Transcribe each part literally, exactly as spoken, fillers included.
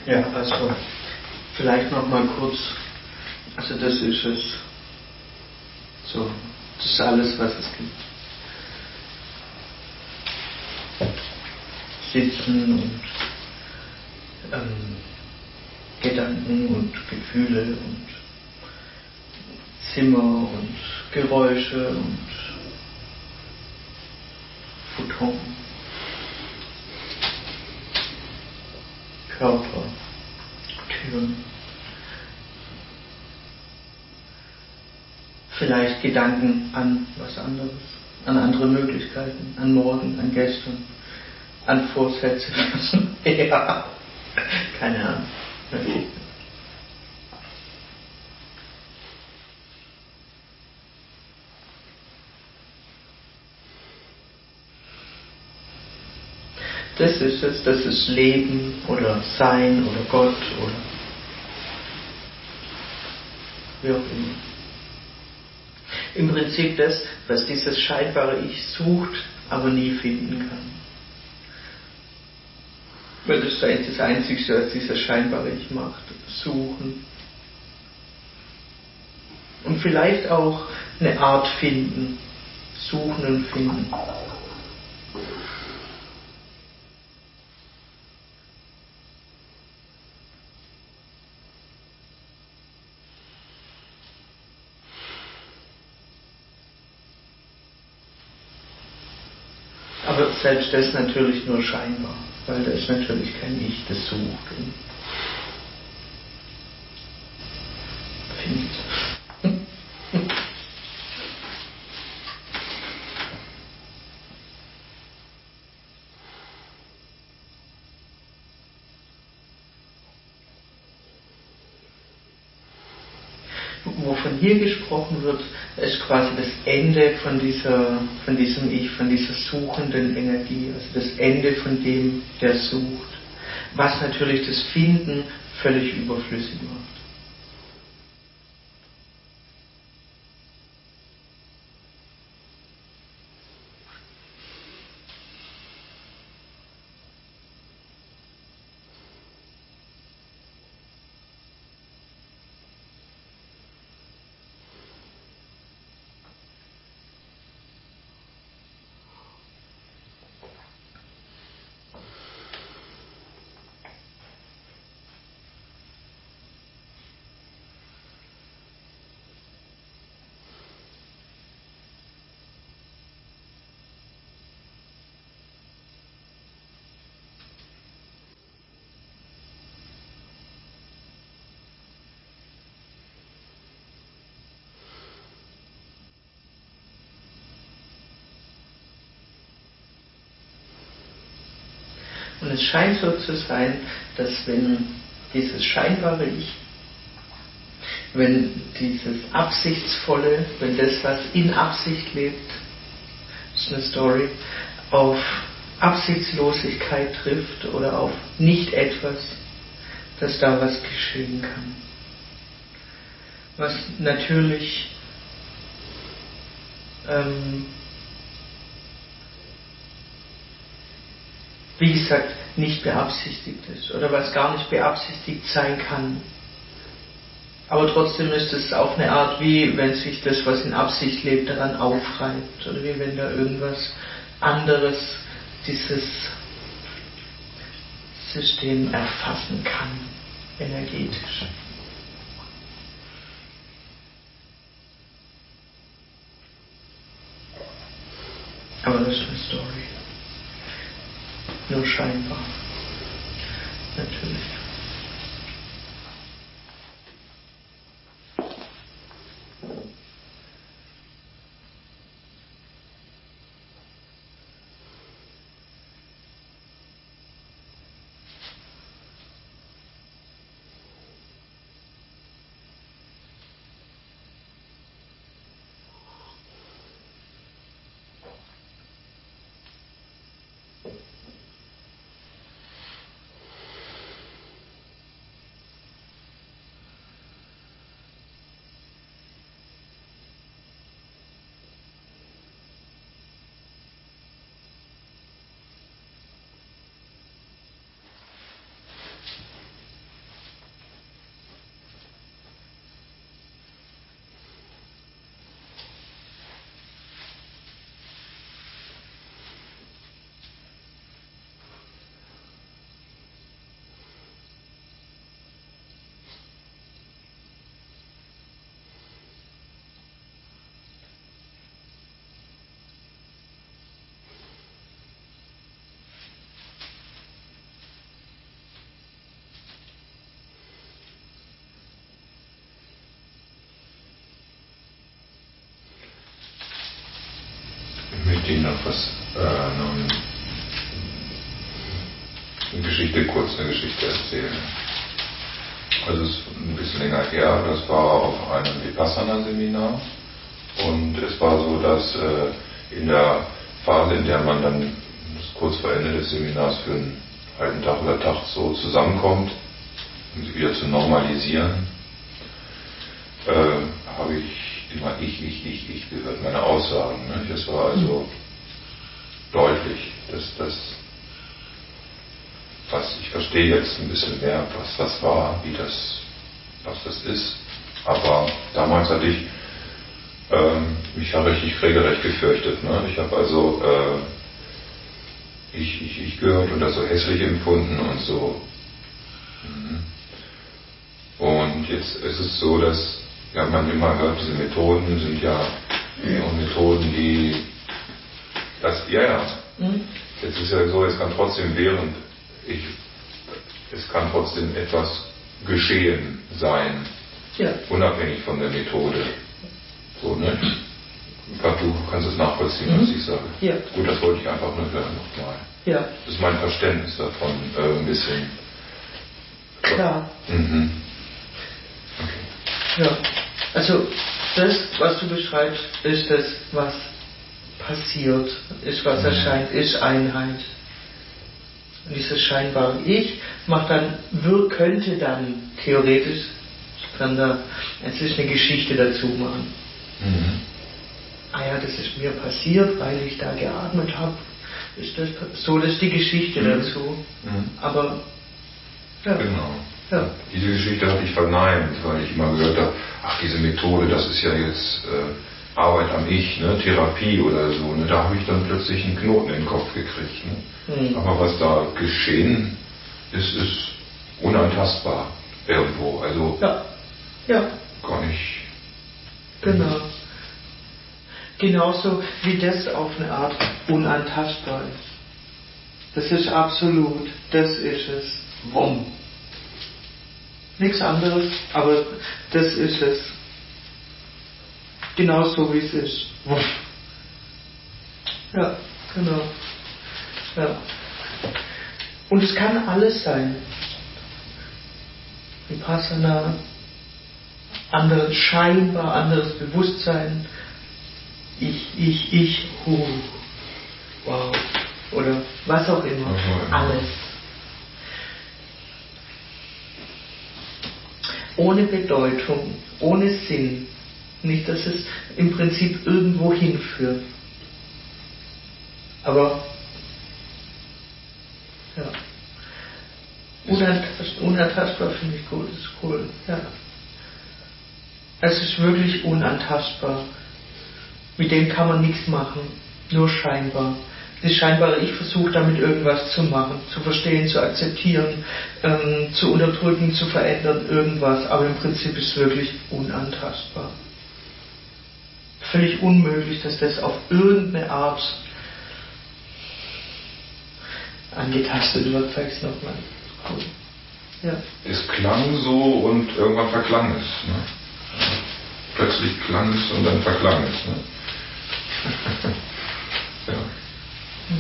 Ja, also vielleicht noch mal kurz, also das ist es, so, das ist alles, was es gibt. Sitzen und ähm, Gedanken und Gefühle und Zimmer und Geräusche und Photon, Körper, Türen. Vielleicht Gedanken an was anderes, an andere Möglichkeiten, an morgen, an gestern, an Vorsätze. Ja, keine Ahnung. Das ist es, das ist Leben oder Sein oder Gott oder wie auch immer. Im Prinzip das, was dieses scheinbare Ich sucht, aber nie finden kann. Weil das ist eigentlich das Einzige, was dieses scheinbare Ich macht. Suchen. Und vielleicht auch eine Art finden. Suchen und finden. Aber selbst das natürlich nur scheinbar, weil da ist natürlich kein Ich, das sucht und findet. Wovon hier gesprochen wird, ist quasi das Ende von dieser, von diesem Ich, von dieser suchenden Energie, also das Ende von dem, der sucht, was natürlich das Finden völlig überflüssig macht. Und es scheint so zu sein, dass wenn dieses scheinbare Ich, wenn dieses Absichtsvolle, wenn das, was in Absicht lebt, ist eine Story, auf Absichtslosigkeit trifft oder auf nicht etwas, dass da was geschehen kann. Was natürlich ähm, wie gesagt, nicht beabsichtigt ist oder was gar nicht beabsichtigt sein kann. Aber trotzdem ist es auf eine Art, wie wenn sich das, was in Absicht lebt, daran aufreibt oder wie wenn da irgendwas anderes dieses System erfassen kann, energetisch. Aber das ist eine Story. Nur scheinbar. Natürlich. möchte Ihnen noch was, äh, noch eine, eine Geschichte, kurz eine Geschichte erzählen. Also es ist ein bisschen länger her, das war auf einem Vipassana-Seminar und es war so, dass äh, in der Phase, in der man dann kurz vor Ende des Seminars für einen halben Tag oder Tag so zusammenkommt, um sich wieder zu normalisieren, äh, habe ich immer ich, ich, ich, ich gehört, meine Aussagen. Ne? Das war also deutlich, dass das, was ich verstehe jetzt ein bisschen mehr, was das war, wie das, was das ist. Aber damals hatte ich ähm, mich ja richtig regelrecht gefürchtet. Ne? Ich habe also äh, ich, ich, ich gehört und das so hässlich empfunden und so. Und jetzt ist es so, dass ja, man immer hört, diese Methoden sind ja ja, Methoden, die das, ja, ja. Mhm. Jetzt ist ja so, es kann trotzdem während ich, es kann trotzdem etwas geschehen sein, ja. Unabhängig von der Methode. So, ne? Du kannst es nachvollziehen, mhm. was ich sage. Ja. Gut, das wollte ich einfach nur hören nochmal. Ja. Das ist mein Verständnis davon, äh, ein bisschen. Klar. Mhm. Okay. Ja. Also das, was du beschreibst, ist das, was passiert, ist, was mhm. erscheint, ist Einheit. Und dieses scheinbare Ich macht dann, könnte dann theoretisch, kann da inzwischen eine Geschichte dazu machen. Mhm. Ah ja, das ist mir passiert, weil ich da geatmet habe. Ist das so, das ist die Geschichte mhm. dazu. Mhm. Aber ja. Genau. Ja. Diese Geschichte hatte ich verneint, weil ich immer gehört habe, ach, diese Methode, das ist ja jetzt äh, Arbeit am Ich, ne? Therapie oder so. Ne? Da habe ich dann plötzlich einen Knoten in den Kopf gekriegt. Ne? Mhm. Aber was da geschehen ist, ist unantastbar irgendwo. Also ja. Ja. gar nicht. Genau. Genauso wie das auf eine Art unantastbar ist. Das ist absolut, das ist es. Wumm. Nichts anderes, aber das ist es. Genauso wie es ist. Wumm. Ja, genau. Ja. Und es kann alles sein. Vipassana, anderes scheinbar anderes Bewusstsein. Ich, ich, ich, huh. Wow. Oder was auch immer. Mhm. Alles. Ohne Bedeutung, ohne Sinn. Nicht, dass es im Prinzip irgendwo hinführt. Aber ja. Unantastbar, unantastbar finde ich cool, das ist cool. Ja. Es ist wirklich unantastbar. Mit dem kann man nichts machen, nur scheinbar. Das scheinbare Ich versucht damit irgendwas zu machen, zu verstehen, zu akzeptieren, ähm, zu unterdrücken, zu verändern, irgendwas. Aber im Prinzip ist es wirklich unantastbar. Völlig unmöglich, dass das auf irgendeine Art angetastet wird, sag ich nochmal. Cool. Ja. Es klang so und irgendwann verklang es. Ne? Plötzlich klang es und dann verklang es. Ne? Ja. Mhm.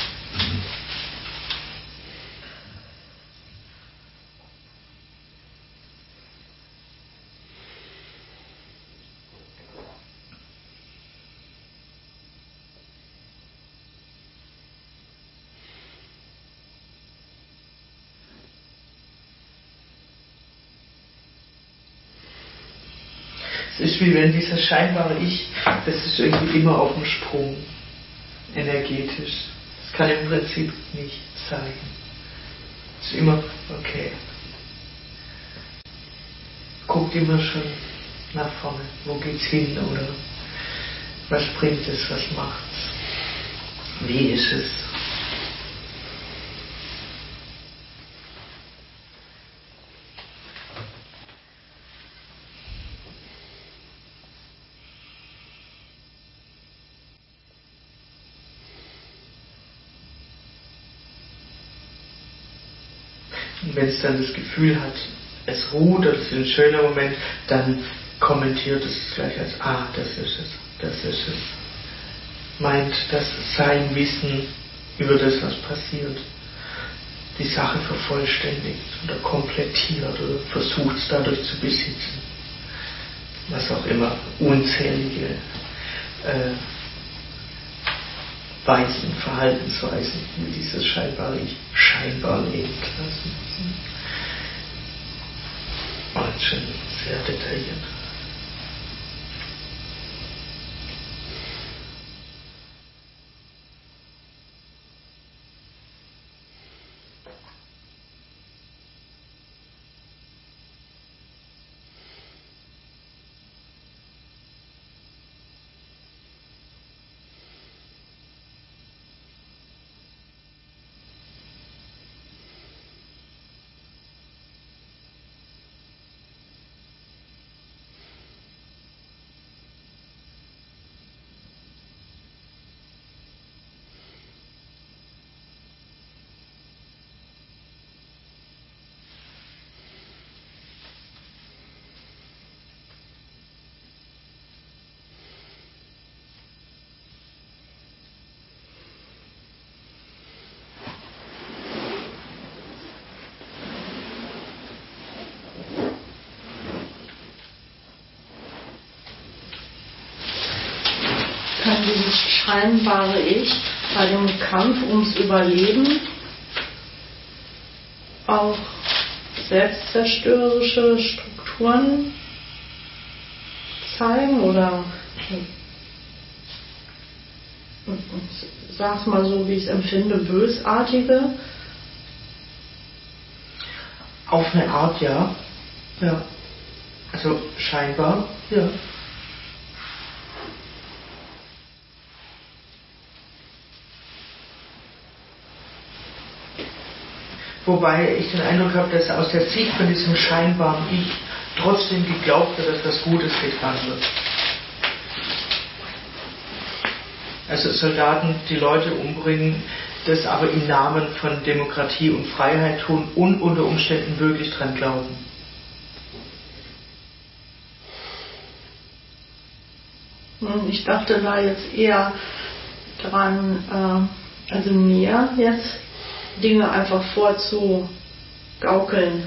Es ist wie wenn dieses scheinbare Ich, das ist irgendwie immer auf dem Sprung, energetisch. Das kann im Prinzip nicht sein. Es ist immer, okay. Guckt immer schon nach vorne. Wo geht's hin? Oder was bringt es? Was macht's? Wie ist es? Und wenn es dann das Gefühl hat, es ruht, oder es ist ein schöner Moment, dann kommentiert es gleich als, ah, das ist es, das ist es. meint, dass sein Wissen über das, was passiert, die Sache vervollständigt oder komplettiert oder versucht es dadurch zu besitzen. Was auch immer, unzählige äh, Weisen, Verhaltensweisen, wie dieses scheinbare Ich scheinbar leben lassen. Und schon sehr detailliert. Kann dieses scheinbare Ich bei dem Kampf ums Überleben auch selbstzerstörerische Strukturen zeigen oder sag's mal so, wie ich es empfinde, bösartige? Auf eine Art ja. Ja. Also scheinbar, ja. Wobei ich den Eindruck habe, dass aus der Sicht von diesem scheinbaren Ich trotzdem geglaubt wird, dass was Gutes getan wird. Also Soldaten, die Leute umbringen, das aber im Namen von Demokratie und Freiheit tun und unter Umständen wirklich dran glauben. Ich dachte da jetzt eher dran, äh, also mir jetzt Dinge einfach vorzugaukeln,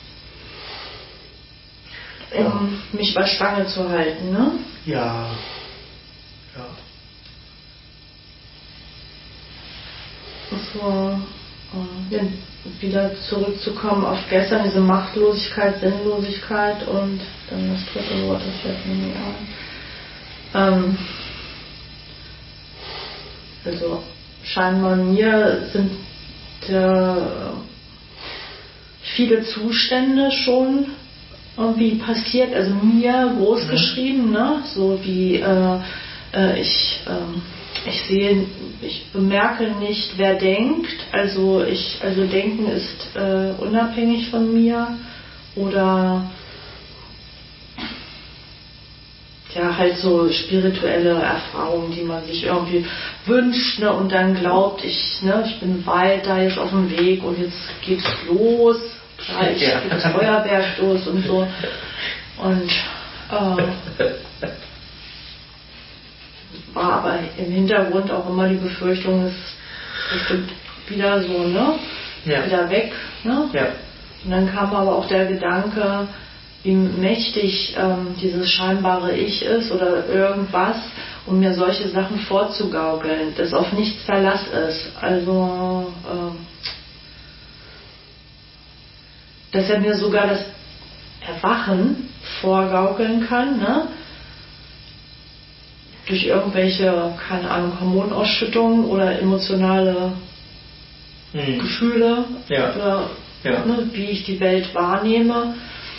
um ja. mich bei Stange zu halten, ne? Ja. Ja. So, äh, wieder zurückzukommen auf gestern, diese Machtlosigkeit, Sinnlosigkeit und dann das dritte Wort, das fällt mir nicht ein. Ähm, also scheinbar mir sind äh, viele Zustände schon irgendwie passiert, also mir groß geschrieben, ne? So wie äh, äh, ich äh, ich sehe, ich bemerke nicht, wer denkt, also ich, also Denken ist äh, unabhängig von mir oder ja, halt so spirituelle Erfahrungen, die man sich irgendwie wünscht, ne, und dann glaubt, ich, ne, ich bin weit da jetzt auf dem Weg und jetzt geht's los, gleich ja. geht das Feuerwerk los und so. Und äh, war aber im Hintergrund auch immer die Befürchtung, es bestimmt wieder so, ne, ja. wieder weg, ne. Ja. Und dann kam aber auch der Gedanke, wie mächtig ähm, dieses scheinbare Ich ist oder irgendwas, um mir solche Sachen vorzugaukeln, das auf nichts Verlass ist. Also, äh, dass er mir sogar das Erwachen vorgaukeln kann, ne? Durch irgendwelche, keine Ahnung, Hormonausschüttungen oder emotionale hm. Gefühle ja. oder ja. ne, wie ich die Welt wahrnehme.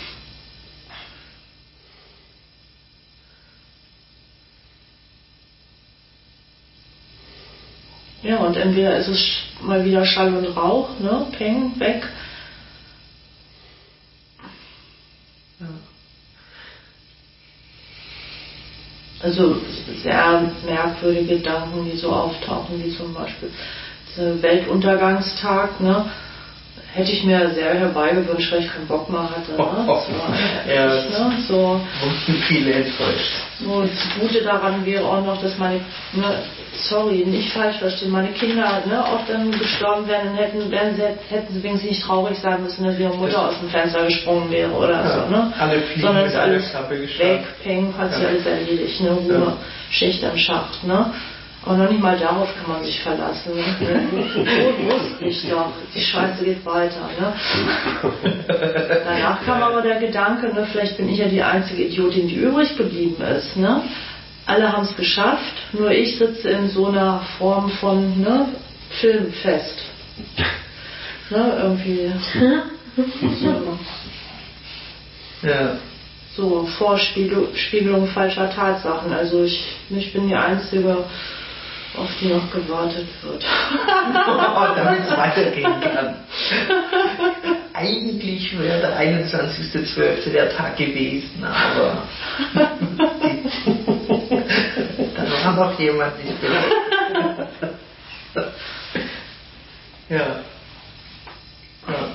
Ja, und entweder ist es mal wieder Schall und Rauch, ne, peng, weg. Ja. Also sehr merkwürdige Gedanken, die so auftauchen, wie zum Beispiel dieser Weltuntergangstag, ne, hätte ich mir sehr herbeigewünscht, weil ich keinen Bock mehr hatte. Ne? Oh, oh. So, ja, ich, ne? so, wurden viele enttäuscht. so, das Gute daran wäre auch noch, dass meine, ne, sorry, nicht falsch verstehen, meine Kinder ne, auch dann gestorben wären, dann hätten, wären sie, hätten sie wenigstens nicht traurig sein müssen, dass ihre Mutter das aus dem Fenster gesprungen wäre oder ja, so. Ne? Alle Sondern ist alles weg, peng, hat sich ja. alles erledigt, ne? Ruhe, ja. Schicht am Schacht. Ne? Aber noch nicht mal darauf kann man sich verlassen. Ne? Wo wusste ich doch, die Scheiße geht weiter. Ne? Danach kam aber der Gedanke, ne, vielleicht bin ich ja die einzige Idiotin, die übrig geblieben ist. Ne? Alle haben es geschafft, nur ich sitze in so einer Form von ne, Filmfest. Ne, irgendwie. So. Ja. So Vorspiegelung falscher Tatsachen. Also ich, ich bin die Einzige, auf die noch gewartet wird. Oh, damit es weitergehen kann. Eigentlich wäre der einundzwanzigster zwölfte der Tag gewesen, aber dann war noch jemand nicht bereit. Ja. Ja.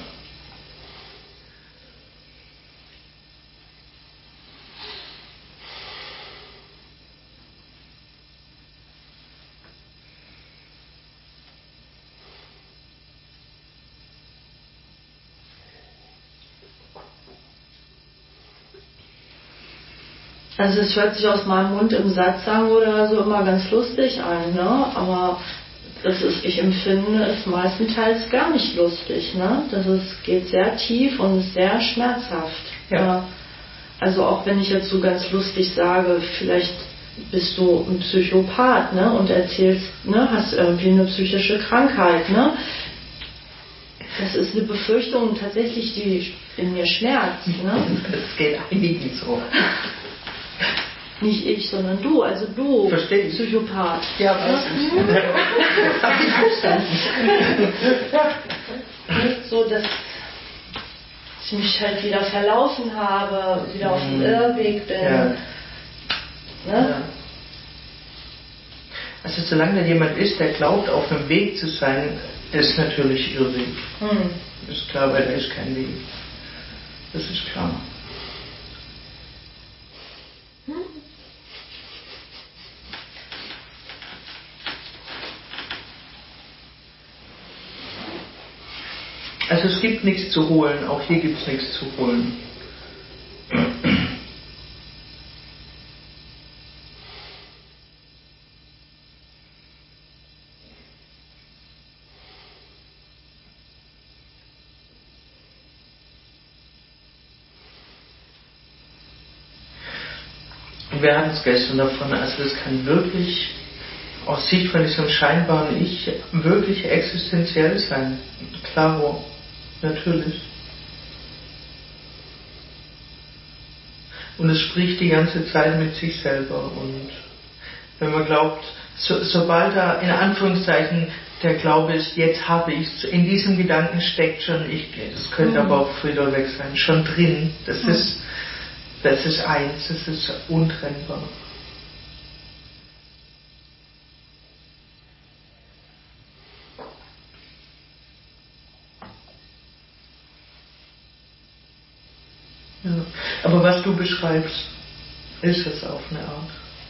Also es hört sich aus meinem Mund im Satz sagen oder so immer ganz lustig an, ne? Aber das ist, ich empfinde es meistenteils gar nicht lustig, ne? Das ist, geht sehr tief und ist sehr schmerzhaft. Ja. Also auch wenn ich jetzt so ganz lustig sage, vielleicht bist du ein Psychopath, ne? Und erzählst, ne, hast irgendwie eine psychische Krankheit, ne? Das ist eine Befürchtung tatsächlich, die in mir schmerzt, ne? Das geht einigen so. Nicht ich, sondern du, also du, Verstehe ich. Psychopath. Ja, was ist? Hab ich verstanden. So, dass ich mich halt wieder verlaufen habe, wieder auf dem Irrweg bin. Ja. Ne? Ja. Also solange da jemand ist, der glaubt, auf dem Weg zu sein, ist natürlich Irrweg. Hm. Ist klar, weil da ist kein Weg. Das ist klar. Hm. Also es gibt nichts zu holen, auch hier gibt es nichts zu holen. Wir hatten es gestern davon, also das kann wirklich aus Sicht von diesem scheinbaren Ich wirklich existenziell sein. Klaro, natürlich. Und es spricht die ganze Zeit mit sich selber. Und wenn man glaubt, so, sobald da in Anführungszeichen der Glaube ist, jetzt habe ich es, in diesem Gedanken steckt schon ich, es könnte mhm. aber auch früher weg sein, schon drin. Das mhm. ist Das ist eins, das ist untrennbar. Ja. Aber was du beschreibst, ist es auf eine Art.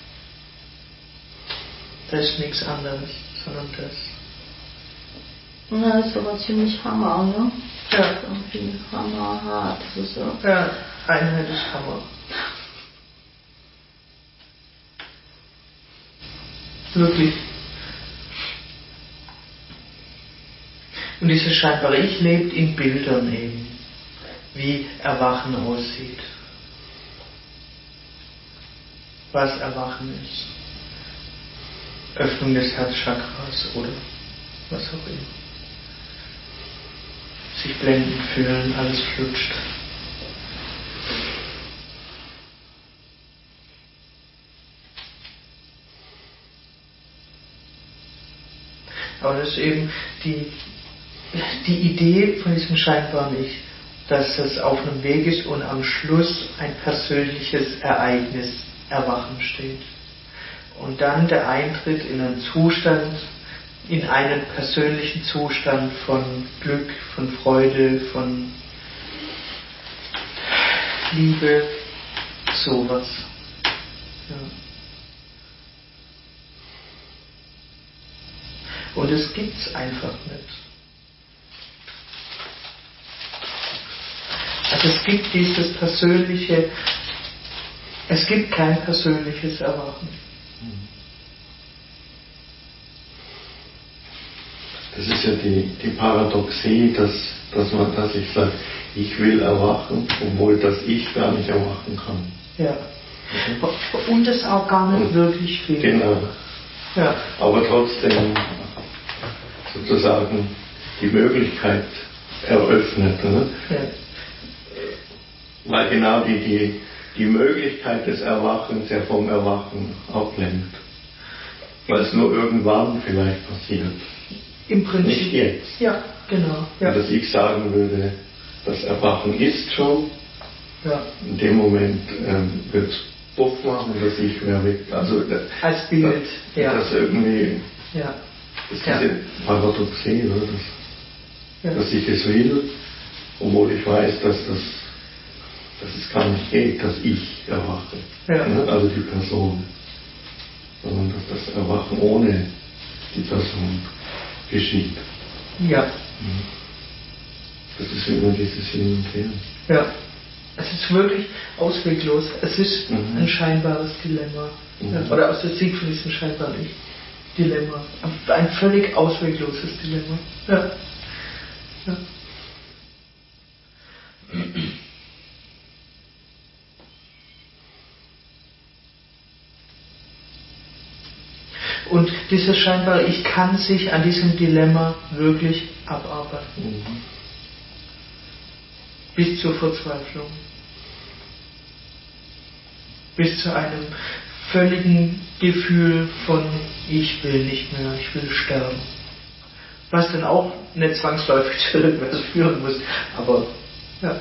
Da ist nichts anderes, sondern das. Ja, das ist aber ziemlich Hammer, ne? Ja. Irgendwie hammerhart. Das ist so. Ja, Einheit ist Hammer. Wirklich. Und dieses scheinbare Ich lebt in Bildern eben, wie Erwachen aussieht. Was Erwachen ist. Öffnung des Herzchakras oder was auch immer. Sich blenden fühlen, alles flutscht. Aber das ist eben die, die Idee von diesem scheinbaren Ich, dass es auf einem Weg ist und am Schluss ein persönliches Ereignis, Erwachen steht. Und dann der Eintritt in einen Zustand, in einen persönlichen Zustand von Glück, von Freude, von Liebe, sowas. Ja. Und es gibt's einfach nicht. Also es gibt dieses persönliche, es gibt kein persönliches Erwachen. Das ist ja die, die Paradoxie, dass, dass man, dass ich sage, ich will erwachen, obwohl das Ich gar nicht erwachen kann. Ja. Mhm. Und es auch gar nicht Und wirklich will. Genau. Ja. Aber trotzdem sozusagen die Möglichkeit eröffnet. Ne? Ja. Weil genau die, die, die Möglichkeit des Erwachens ja vom Erwachen ablenkt. Weil es nur irgendwann vielleicht passiert. Im Prinzip. Nicht jetzt. Ja, genau. Ja. Dass ich sagen würde, das Erwachen ist schon. Ja. In dem Moment ähm, wird es Puff machen, dass ich mehr weg. Also das, als Bild. Das, ja. das irgendwie. Ja. Das ist Ja. diese Paradoxie, oder? Dass, Ja. dass ich es will, obwohl ich weiß, dass das dass es gar nicht geht, dass ich erwache. Ja. Also die Person. Sondern dass das Erwachen ohne die Person geschieht. Ja. Das ist immer dieses Hin und Her. Ja. Es ist wirklich ausweglos. Es ist Mhm. ein scheinbares Dilemma. Mhm. Ja. Oder aus der Sicht von diesem scheinbaren Dilemma. Ein völlig auswegloses Dilemma. Ja. Ja. Und dieses scheinbare Ich kann sich an diesem Dilemma wirklich abarbeiten. Mhm. Bis zur Verzweiflung. Bis zu einem völligen Gefühl von ich will nicht mehr, ich will sterben. Was dann auch nicht zwangsläufig zu irgendwas führen muss. Aber ja.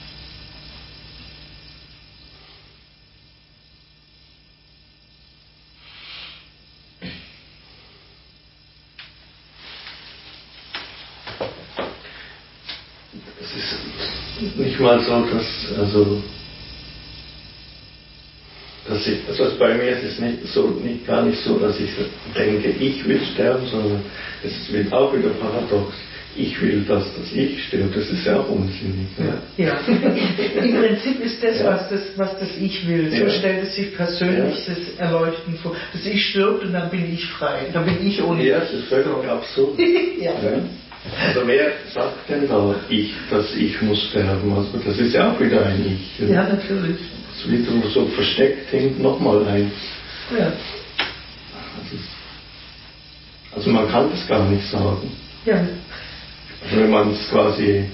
Nicht mal so, dass, also, dass ich, also bei mir ist es nicht so, nicht, gar nicht so, dass ich denke, ich will sterben, sondern es wird auch wieder paradox. Ich will, dass das Ich stirbt, das ist ja auch unsinnig. Ne? Ja. Ja. Im Prinzip ist das, ja. was das, was das Ich will. So ja. stellt es sich persönlich ja. das Erleuchten vor. Das Ich stirbt und dann bin ich frei. Dann bin ich ohne Ja, das ist völlig so. absurd. ja. Ja. Also wer sagt denn da ich, dass ich muss sterben? Also das ist ja auch wieder ein Ich. Ja, ja natürlich. Das wird so versteckt hinten nochmal ein. Ja. Also, also man kann das gar nicht sagen. Ja. Also wenn man es quasi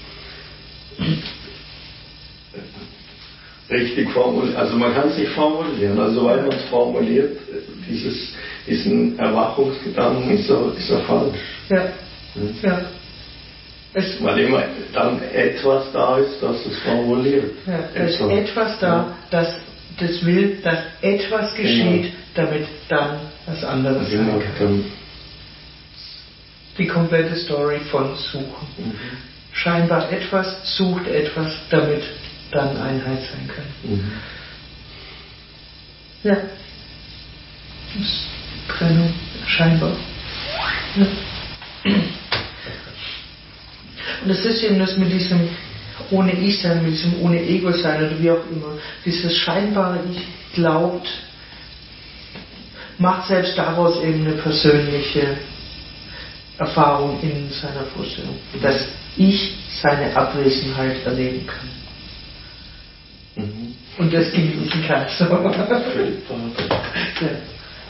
richtig formuliert, also man kann es nicht formulieren, also weil man es formuliert, dieses, diesen Erwachungsgedanken ist er, ist er falsch. Ja. Ja. Es, Weil immer dann etwas da ist, das es formuliert. Ja, es ist etwas da, das, das will, dass etwas geschieht, genau. damit dann was anderes genau. sein kann. Die komplette Story von Suchen. Mhm. Scheinbar etwas, sucht etwas, damit dann Einheit sein kann. Mhm. Ja. Das ist Trennung, scheinbar. Ja. Und es ist eben das mit diesem ohne Ich-Sein, mit diesem ohne Ego-Sein oder wie auch immer. Dieses scheinbare Ich glaubt, macht selbst daraus eben eine persönliche Erfahrung in seiner Vorstellung. Dass ich seine Abwesenheit erleben kann. Mhm. Und das genießen kann. So. Ja.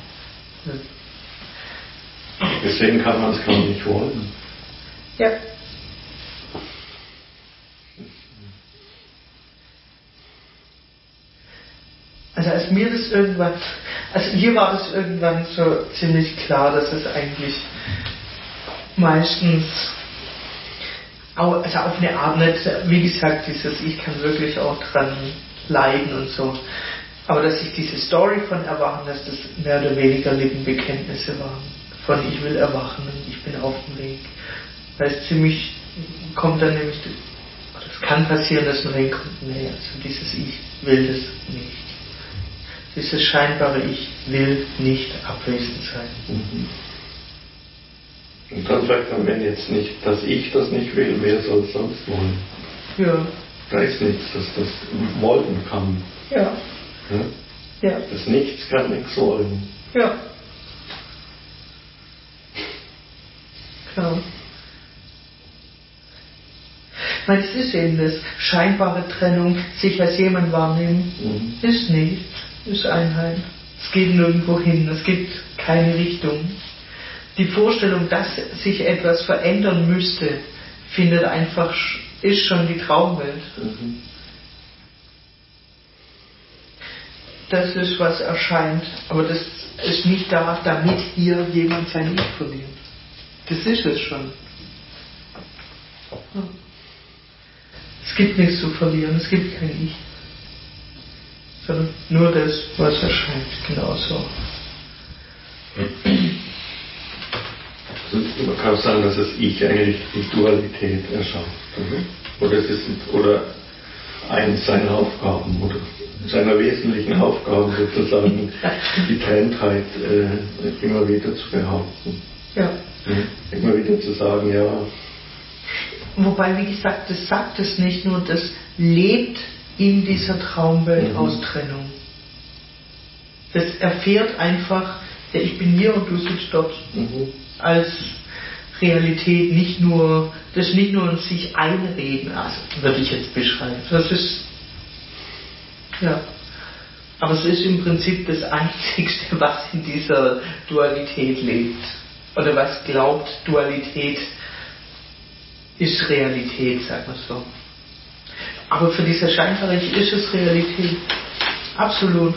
Ja. Deswegen kann man es gar nicht wollen. Ja. Also als mir das irgendwann, also hier war das irgendwann so ziemlich klar, dass es eigentlich meistens, also auf eine Art nicht, wie gesagt, dieses Ich kann wirklich auch dran leiden und so, aber dass ich diese Story von Erwachen, dass das mehr oder weniger Lippenbekenntnisse waren von ich will erwachen und ich bin auf dem Weg. Weil es ziemlich, kommt dann nämlich, es kann passieren, dass man denkt, nee, also dieses Ich will das nicht. Dieses scheinbare Ich will nicht abwesend sein. Mhm. Und dann sagt man, wenn jetzt nicht, dass ich das nicht will, wer soll es sonst wollen? Ja. Da ist nichts, das das wollen kann. Ja. Ja? Ja. Das Nichts kann nichts wollen. Ja. Klar. Weil es ist eben das scheinbare Trennung, sich als jemand wahrnehmen, mhm. ist nichts, ist Einheit. Es geht nirgendwo hin, es gibt keine Richtung. Die Vorstellung, dass sich etwas verändern müsste, findet einfach, ist schon die Traumwelt. Mhm. Das ist, was erscheint, aber das ist nicht da, damit hier jemand sein Ich verliert. Das ist es schon. Es gibt nichts zu verlieren, es gibt kein Ich. Sondern nur das, was erscheint, genauso. Also man kann auch sagen, dass das Ich eigentlich die Dualität erschafft. Oder, oder, es ist, oder eines seiner Aufgaben, oder seiner wesentlichen Aufgaben sozusagen, die Trenntheit äh, immer wieder zu behaupten. Ja. Immer wieder zu sagen, ja. Wobei, wie gesagt, das sagt es nicht nur, das lebt in dieser Traumwelt mhm. aus Trennung. Das erfährt einfach, ja, ich bin hier und du sitzt dort, mhm. als Realität, nicht nur, das ist nicht nur ein sich einreden, also würde ich jetzt beschreiben. Das ist, ja, aber es ist im Prinzip das Einzigste, was in dieser Dualität lebt. Oder was glaubt, Dualität ist Realität, sagt man so. Aber für diese scheinbare Ich ist es Realität. Absolut.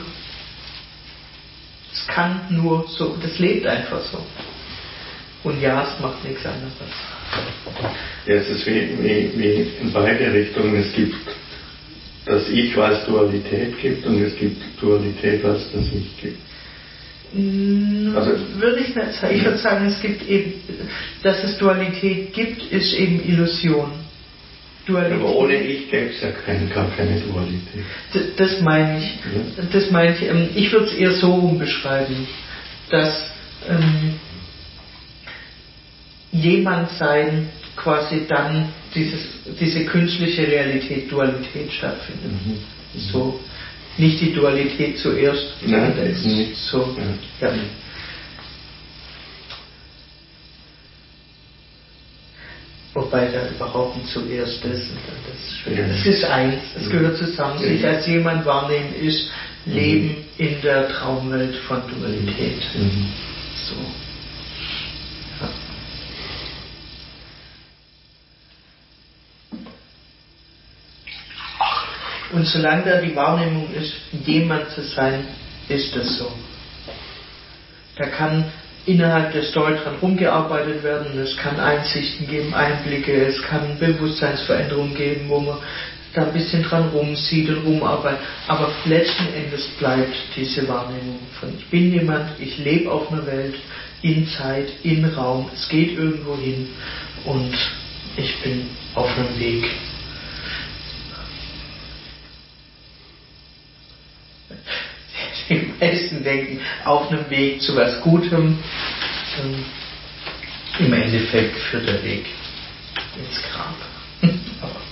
Es kann nur so, das lebt einfach so. Und ja, es macht nichts anderes. Ja, es ist wie, wie, wie in beide Richtungen. Es gibt das Ich, weil es Dualität gibt, und es gibt Dualität, weil es das Ich gibt. Also, würde ich nicht sagen. Ich würde sagen, es gibt eben, dass es Dualität gibt, ist eben Illusion. Dualität. Aber ohne Ich gäbe es ja keine, gar keine Dualität. Das, das meine ich. Ja. Das meine ich. Ähm, ich würde es eher so rum beschreiben, dass ähm, jemand sein quasi dann dieses, diese künstliche Realität, Dualität stattfindet. Mhm. So. Nicht die Dualität zuerst, nein, das ist nicht so. Ja. Ja. Wobei da überhaupt nicht zuerst ist. Das, ja. Es ist eins, es gehört zusammen. Ja. Sich als jemand wahrnehmen ist Leben mhm. in der Traumwelt von Dualität. Mhm. So. Ja. Und solange da die Wahrnehmung ist, jemand zu sein, ist das so. Da kann innerhalb der Story dran rumgearbeitet werden, es kann Einsichten geben, Einblicke, es kann Bewusstseinsveränderungen geben, wo man da ein bisschen dran rumsieht und rumarbeitet. Aber letzten Endes bleibt diese Wahrnehmung von ich bin jemand, ich lebe auf einer Welt, in Zeit, in Raum, es geht irgendwo hin und ich bin auf einem Weg. Die meisten denken, auf einem Weg zu was Gutem. Ähm, Im Endeffekt führt der Weg ins Grab. Aber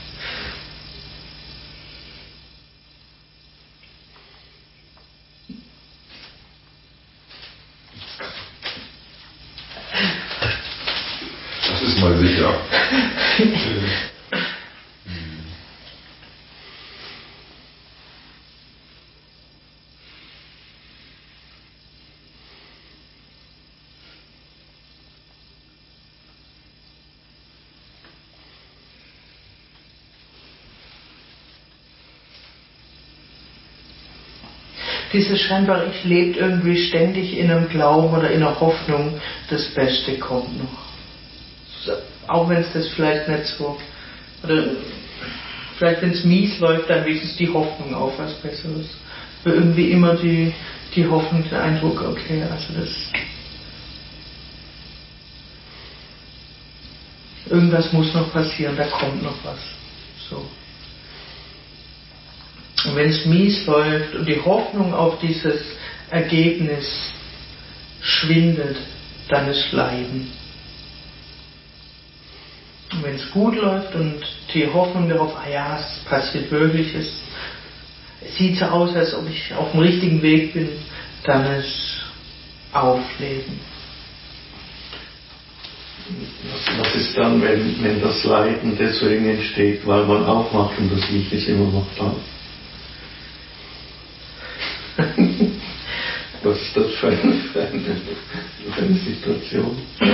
das ist mal sicher. dieses scheinbar Ich lebt irgendwie ständig in einem Glauben oder in einer Hoffnung, das Beste kommt noch. Auch wenn es das vielleicht nicht so, oder vielleicht wenn es mies läuft, dann wenigstens die Hoffnung auf was Besseres. Aber irgendwie immer die, die Hoffnung, der Eindruck, okay, also das, irgendwas muss noch passieren, da kommt noch was. So. Und wenn es mies läuft und die Hoffnung auf dieses Ergebnis schwindet, dann ist Leiden. Und wenn es gut läuft und die Hoffnung darauf, ah ja, es passiert wirklich, es, es sieht so aus, als ob ich auf dem richtigen Weg bin, dann ist Aufleben. Was ist dann, wenn, wenn das Leiden deswegen entsteht, weil man aufmacht und das Ich ist immer noch da? Was ist das für eine, für eine, für eine Situation?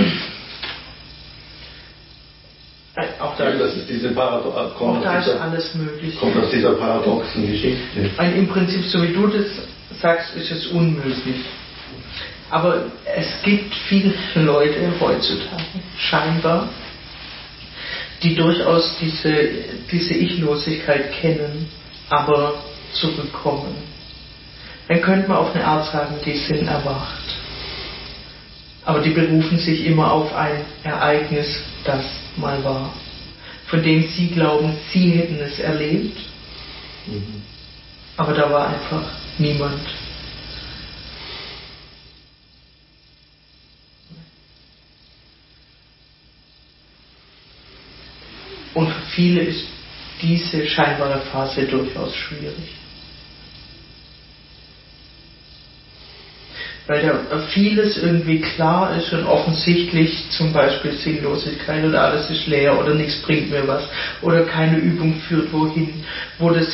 Auch da, ja, das ist diese Paradox, kommt, auch da dieser, ist alles möglich. kommt aus dieser paradoxen Geschichte. Ein, Im Prinzip, so wie du das sagst, ist es unmöglich. Aber es gibt viele Leute heutzutage, scheinbar, die durchaus diese, diese Ich-Losigkeit kennen, aber zurückkommen. Dann könnte man auf eine Art sagen, die sind erwacht. Aber die berufen sich immer auf ein Ereignis, das mal war, von dem sie glauben, sie hätten es erlebt, mhm. aber da war einfach niemand. Und für viele ist diese scheinbare Phase durchaus schwierig. Weil da vieles irgendwie klar ist und offensichtlich, zum Beispiel Sinnlosigkeit oder alles ist leer oder nichts bringt mir was oder keine Übung führt wohin, wo das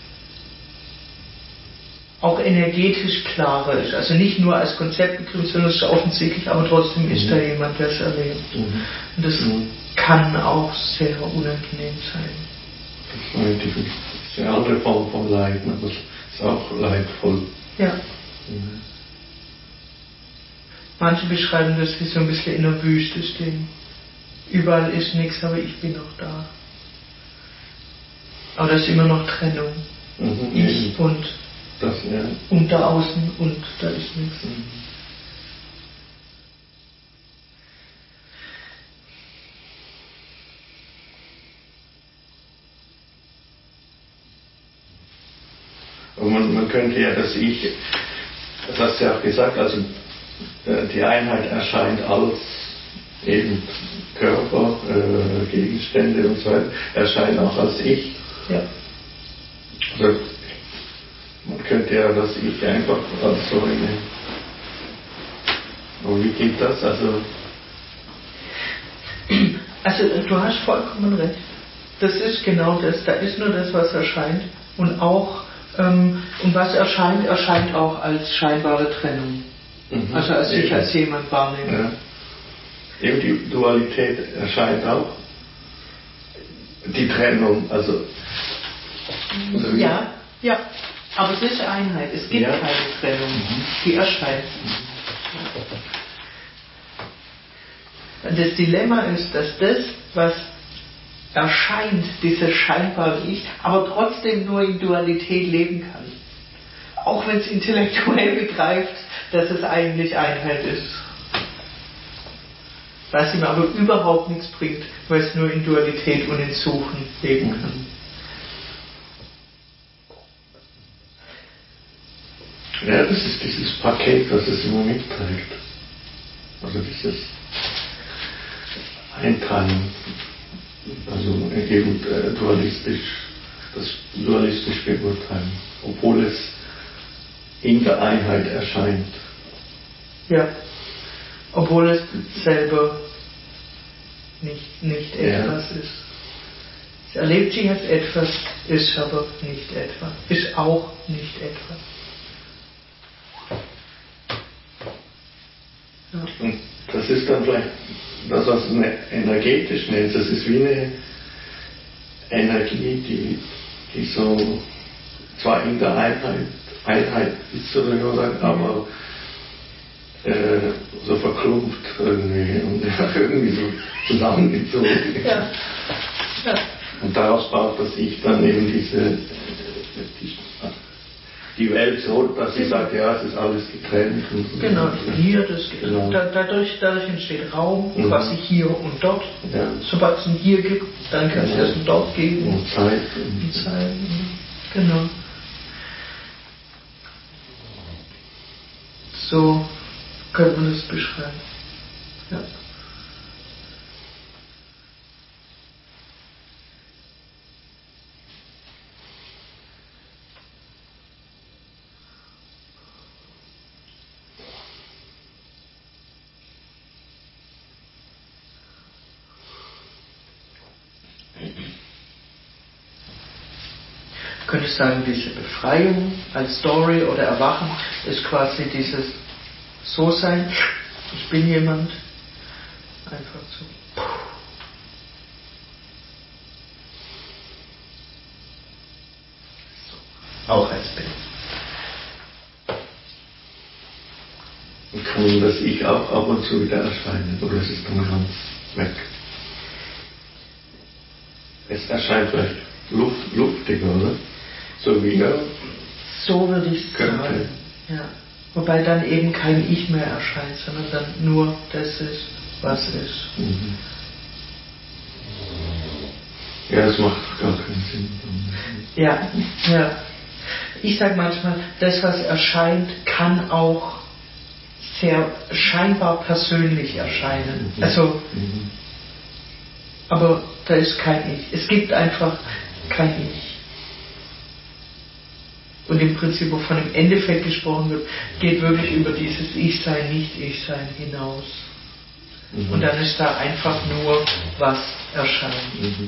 auch energetisch klarer ist. Also nicht nur als Konzept begriffen, sondern es ist offensichtlich, aber trotzdem ist mhm. da jemand, der es erlebt. Mhm. Und das mhm. kann auch sehr unangenehm sein. Das ist eine andere Form von Leiden, aber es ist auch leidvoll. Ja. Mhm. Manche beschreiben das wie so ein bisschen in der Wüste stehen. Überall ist nichts, aber ich bin noch da. Aber da ist immer noch Trennung. Mhm, ich und, das, ja. und da außen und da ist nichts. Mhm. Und man, man könnte ja das Ich, das hast du ja auch gesagt, also die Einheit erscheint als eben Körper, äh, Gegenstände und so weiter, erscheint auch als Ich. Ja. Also man könnte ja das Ich einfach als so eine. Und wie geht das? Also, also du hast vollkommen recht. Das ist genau das. Da ist nur das, was erscheint. Und auch, ähm, und was erscheint, erscheint auch als scheinbare Trennung. Mhm. Also als ich als jemand wahrnehme. Ja. Eben die Dualität erscheint auch. Die Trennung, also. also ja, ja. Aber es ist Einheit. Es gibt ja. keine Trennung. Mhm. Die erscheint. Und das Dilemma ist, dass das, was erscheint, dieses scheinbare Ich, aber trotzdem nur in Dualität leben kann. Auch wenn es intellektuell begreift, dass es eigentlich Einheit ist. Was ihm aber überhaupt nichts bringt, weil es nur in Dualität und in Suchen leben kann. Ja, das ist dieses Paket, das es immer mitträgt. Also dieses Einteilen. Also eben äh, dualistisch, das dualistisch beurteilen. Obwohl es in der Einheit erscheint. Ja, obwohl es selber nicht, nicht etwas ja. ist. Es erlebt sich als etwas, ist aber nicht etwas. Ist auch nicht etwas. Ja. Und das ist dann vielleicht das, was du energetisch nennst. Das ist wie eine Energie, die, die so zwar in der Einheit Einheit ist, oder wie man sagt, aber äh, so verklumpt irgendwie und irgendwie so zusammengezogen. Ja. Ja. Und daraus baut das Ich dann eben diese, die, die Welt so, dass sie sagt, ja, es ist alles getrennt. Und so. Genau, hier, das geht. Genau. Da, dadurch, dadurch entsteht Raum, Mhm. quasi hier und dort. Ja. Sobald es ein Hier gibt, dann kann es Ja. erst ein Dort geben. Und Zeit. Und Zeit. Genau. So könnte man das beschreiben. Ja. Könnte ich sagen, diese Befreiung als Story oder Erwachen ist quasi dieses So-Sein. Ich bin jemand. Einfach so. so. Auch als Bild. Und kann das Ich auch ab und zu wieder erscheinen, oder ist es dann ganz weg? Es erscheint vielleicht luft, luftiger, oder? So wie ja. So würde ich es sagen. Ja. Wobei dann eben kein Ich mehr erscheint, sondern dann nur das ist, was ist. Mhm. Ja, das macht gar keinen Sinn. Ja, ja. Ich sage manchmal, das, was erscheint, kann auch sehr scheinbar persönlich erscheinen. Mhm. Also, mhm. aber da ist kein Ich. Es gibt einfach kein Ich. Und im Prinzip, wo von dem Endeffekt gesprochen wird, geht wirklich über dieses Ich-Sein, Nicht-Ich-Sein hinaus. Mhm. Und dann ist da einfach nur, was erscheint. Mhm.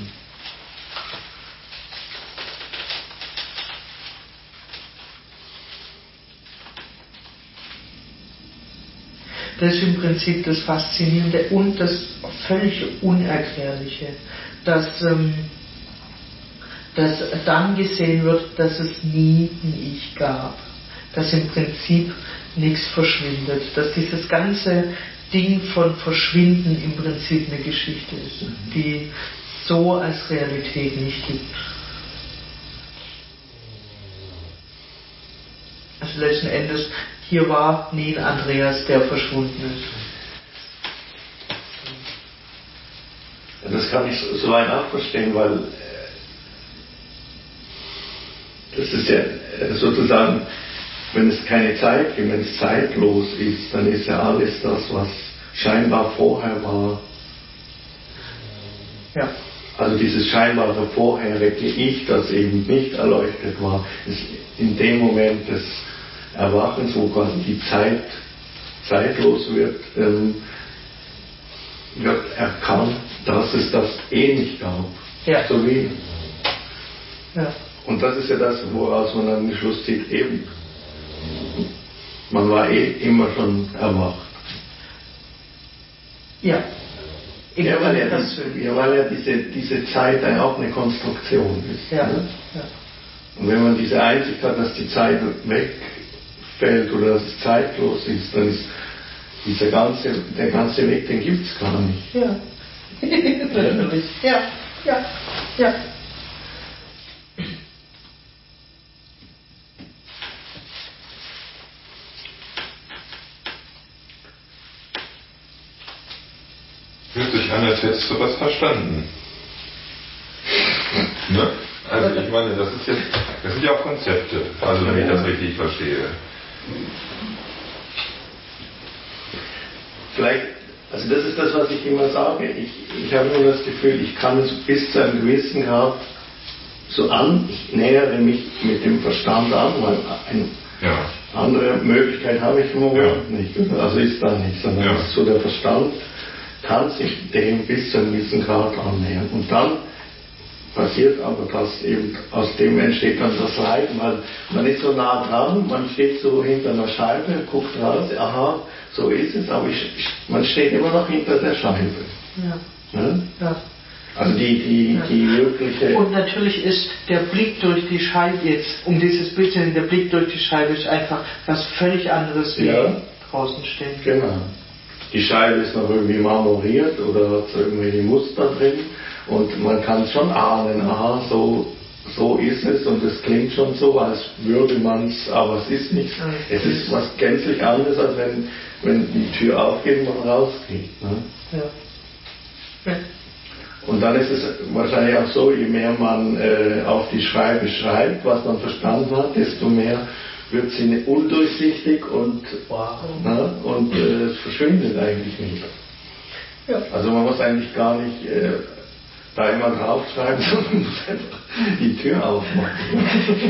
Das ist im Prinzip das Faszinierende und das völlig Unerklärliche, dass, ähm, dass dann gesehen wird, dass es nie ein Ich gab, dass im Prinzip nichts verschwindet, dass dieses ganze Ding von Verschwinden im Prinzip eine Geschichte ist, die so als Realität nicht gibt. Also letzten Endes, hier war nie ein Andreas, der verschwunden ist. Das kann ich so weit auch verstehen, weil das ist ja sozusagen, wenn es keine Zeit gibt, wenn es zeitlos ist, dann ist ja alles das, was scheinbar vorher war. Ja. Also dieses scheinbare vorherige Ich, das eben nicht erleuchtet war, ist in dem Moment des Erwachens, wo quasi die Zeit zeitlos wird, ähm, wird erkannt, dass es das eh nicht gab. Ja. So wie. Ja. Und das ist ja das, woraus man dann am Schluss sieht, eben, man war eh immer schon erwacht. Ja. Ja, weil ja, die, ja, weil ja diese, diese Zeit dann auch eine Konstruktion ist. Ja. Ne? Ja. Und wenn man diese Einsicht hat, dass die Zeit wegfällt oder dass es zeitlos ist, dann ist dieser ganze, der ganze Weg, den gibt es gar nicht. Ja. Natürlich. Ja. Ja. Ja. Hört sich an, als hättest du was verstanden. Ne? Also ich meine, das ist jetzt, das sind ja auch Konzepte, also wenn ich das richtig verstehe. Vielleicht, also das ist das, was ich immer sage. Ich, ich habe nur das Gefühl, ich kann es bis zu einem gewissen Grad so an, ich nähere mich mit dem Verstand an, weil eine Ja. andere Möglichkeit habe ich im Moment Ja. nicht. Also ist da nicht, sondern Ja. es ist so der Verstand kann sich dem bis zu einem gewissen Grad annähern. Und dann passiert aber das eben, aus dem entsteht dann das Leiden, weil man ist so nah dran, man steht so hinter einer Scheibe, guckt raus, aha, so ist es, aber ich, man steht immer noch hinter der Scheibe. Ja. Ne? Ja. Also die, die, Ja. die wirkliche... Und natürlich ist der Blick durch die Scheibe jetzt, um dieses Bild zu nehmen, der Blick durch die Scheibe ist einfach was völlig anderes wie Ja. draußen stehen. Genau. Die Scheibe ist noch irgendwie marmoriert oder hat irgendwelche Muster drin und man kann schon ahnen, aha, so so ist es und es klingt schon so, als würde man es, aber es ist nicht. Es ist was gänzlich anderes, als wenn, wenn die Tür aufgeht und man rausgeht. Ne? Ja. Ja. Und dann ist es wahrscheinlich auch so, je mehr man äh, auf die Schreibe schreibt, was man verstanden hat, desto mehr wird sie undurchsichtig und, wow, ne? Und äh, es verschwindet eigentlich nicht. Ja. Also man muss eigentlich gar nicht äh, da immer draufschreiben, sondern muss einfach die Tür aufmachen.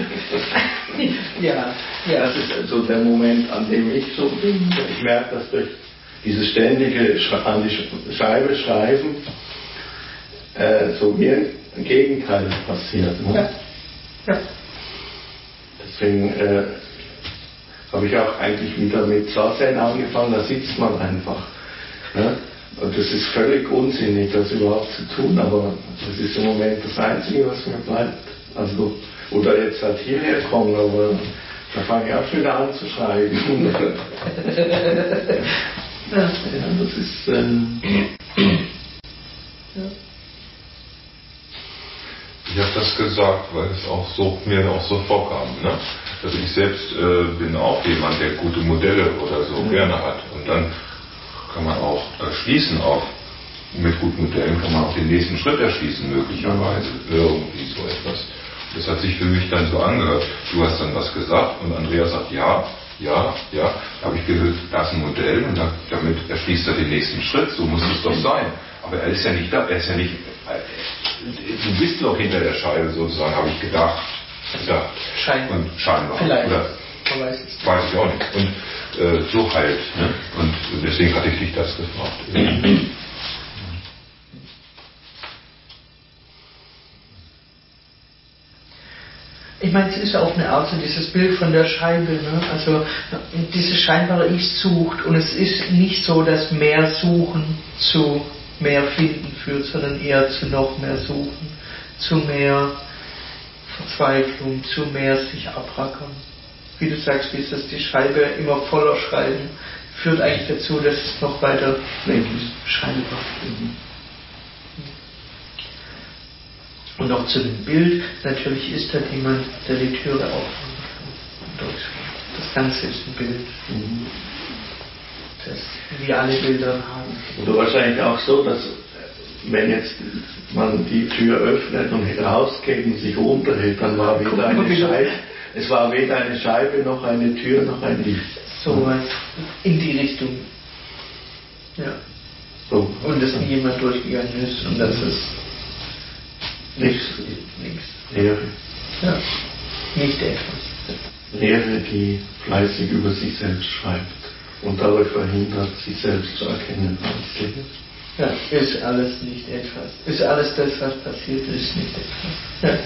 Ja, ja. Das ist so der Moment, an dem ich so bin. Ich merke, dass durch dieses ständige an die Scheibe schreiben äh, so wie ein Gegenteil passiert. Ne? Ja. Ja. Deswegen äh, habe ich auch eigentlich wieder mit Zazen angefangen, da sitzt man einfach. Ne? Und das ist völlig unsinnig, das überhaupt zu tun, aber das ist im Moment das Einzige, was mir bleibt. Also, oder jetzt halt hierher kommen, aber da fange ich auch schon wieder an zu schreiben. Ja, ja, das ist... Ähm, ja. Ich habe das gesagt, weil es auch so, mir auch so vorkam. Ne? Also ich selbst äh, bin auch jemand, der gute Modelle oder so mhm. gerne hat. Und dann kann man auch äh, schließen auf, mit guten Modellen kann man auch den nächsten Schritt erschließen, möglicherweise. Irgendwie so etwas. Das hat sich für mich dann so angehört. Du hast dann was gesagt und Andreas sagt, ja, ja, ja. Da habe ich gehört, das ist ein Modell und damit erschließt er den nächsten Schritt. So muss es doch sein. Aber er ist ja nicht da, er ist ja nicht... Du bist noch hinter der Scheibe sozusagen, habe ich gedacht. Ja. Scheinbar. Und scheinbar. Vielleicht. Oder, weiß, es weiß ich auch nicht. Und äh, so halt. Ne? Und deswegen hatte ich dich das gefragt. Ich meine, es ist auch eine Art, so dieses Bild von der Scheibe, ne? Also dieses scheinbare Ich sucht und es ist nicht so, dass mehr Suchen zu mehr Finden führt, sondern eher zu noch mehr Suchen, zu mehr Verzweiflung, zu mehr sich abrackern. Wie du sagst, wie ist das, die Scheibe immer voller Schreiben führt eigentlich dazu, dass es noch weiter weg ist, scheinbar. Und auch zu dem Bild, natürlich ist da jemand, der die Türe aufmacht kann. Das Ganze ist ein Bild. Mhm. Das wir alle Bilder haben. Oder wahrscheinlich auch so, dass wenn jetzt man die Tür öffnet und rausgeht und sich umdreht, dann war weder eine Scheibe, es war weder eine Scheibe noch eine Tür noch ein Licht. So was in die Richtung. Ja. So. Und dass nie jemand durchgegangen ist und das ist nichts. Nichts. Leere. Ja. Nicht etwas. Leere, die fleißig über sich selbst schreibt und dadurch verhindert, sich selbst zu erkennen als Leben. Ja, ist alles nicht etwas. Ist alles das, was passiert, ist nicht etwas. Ja.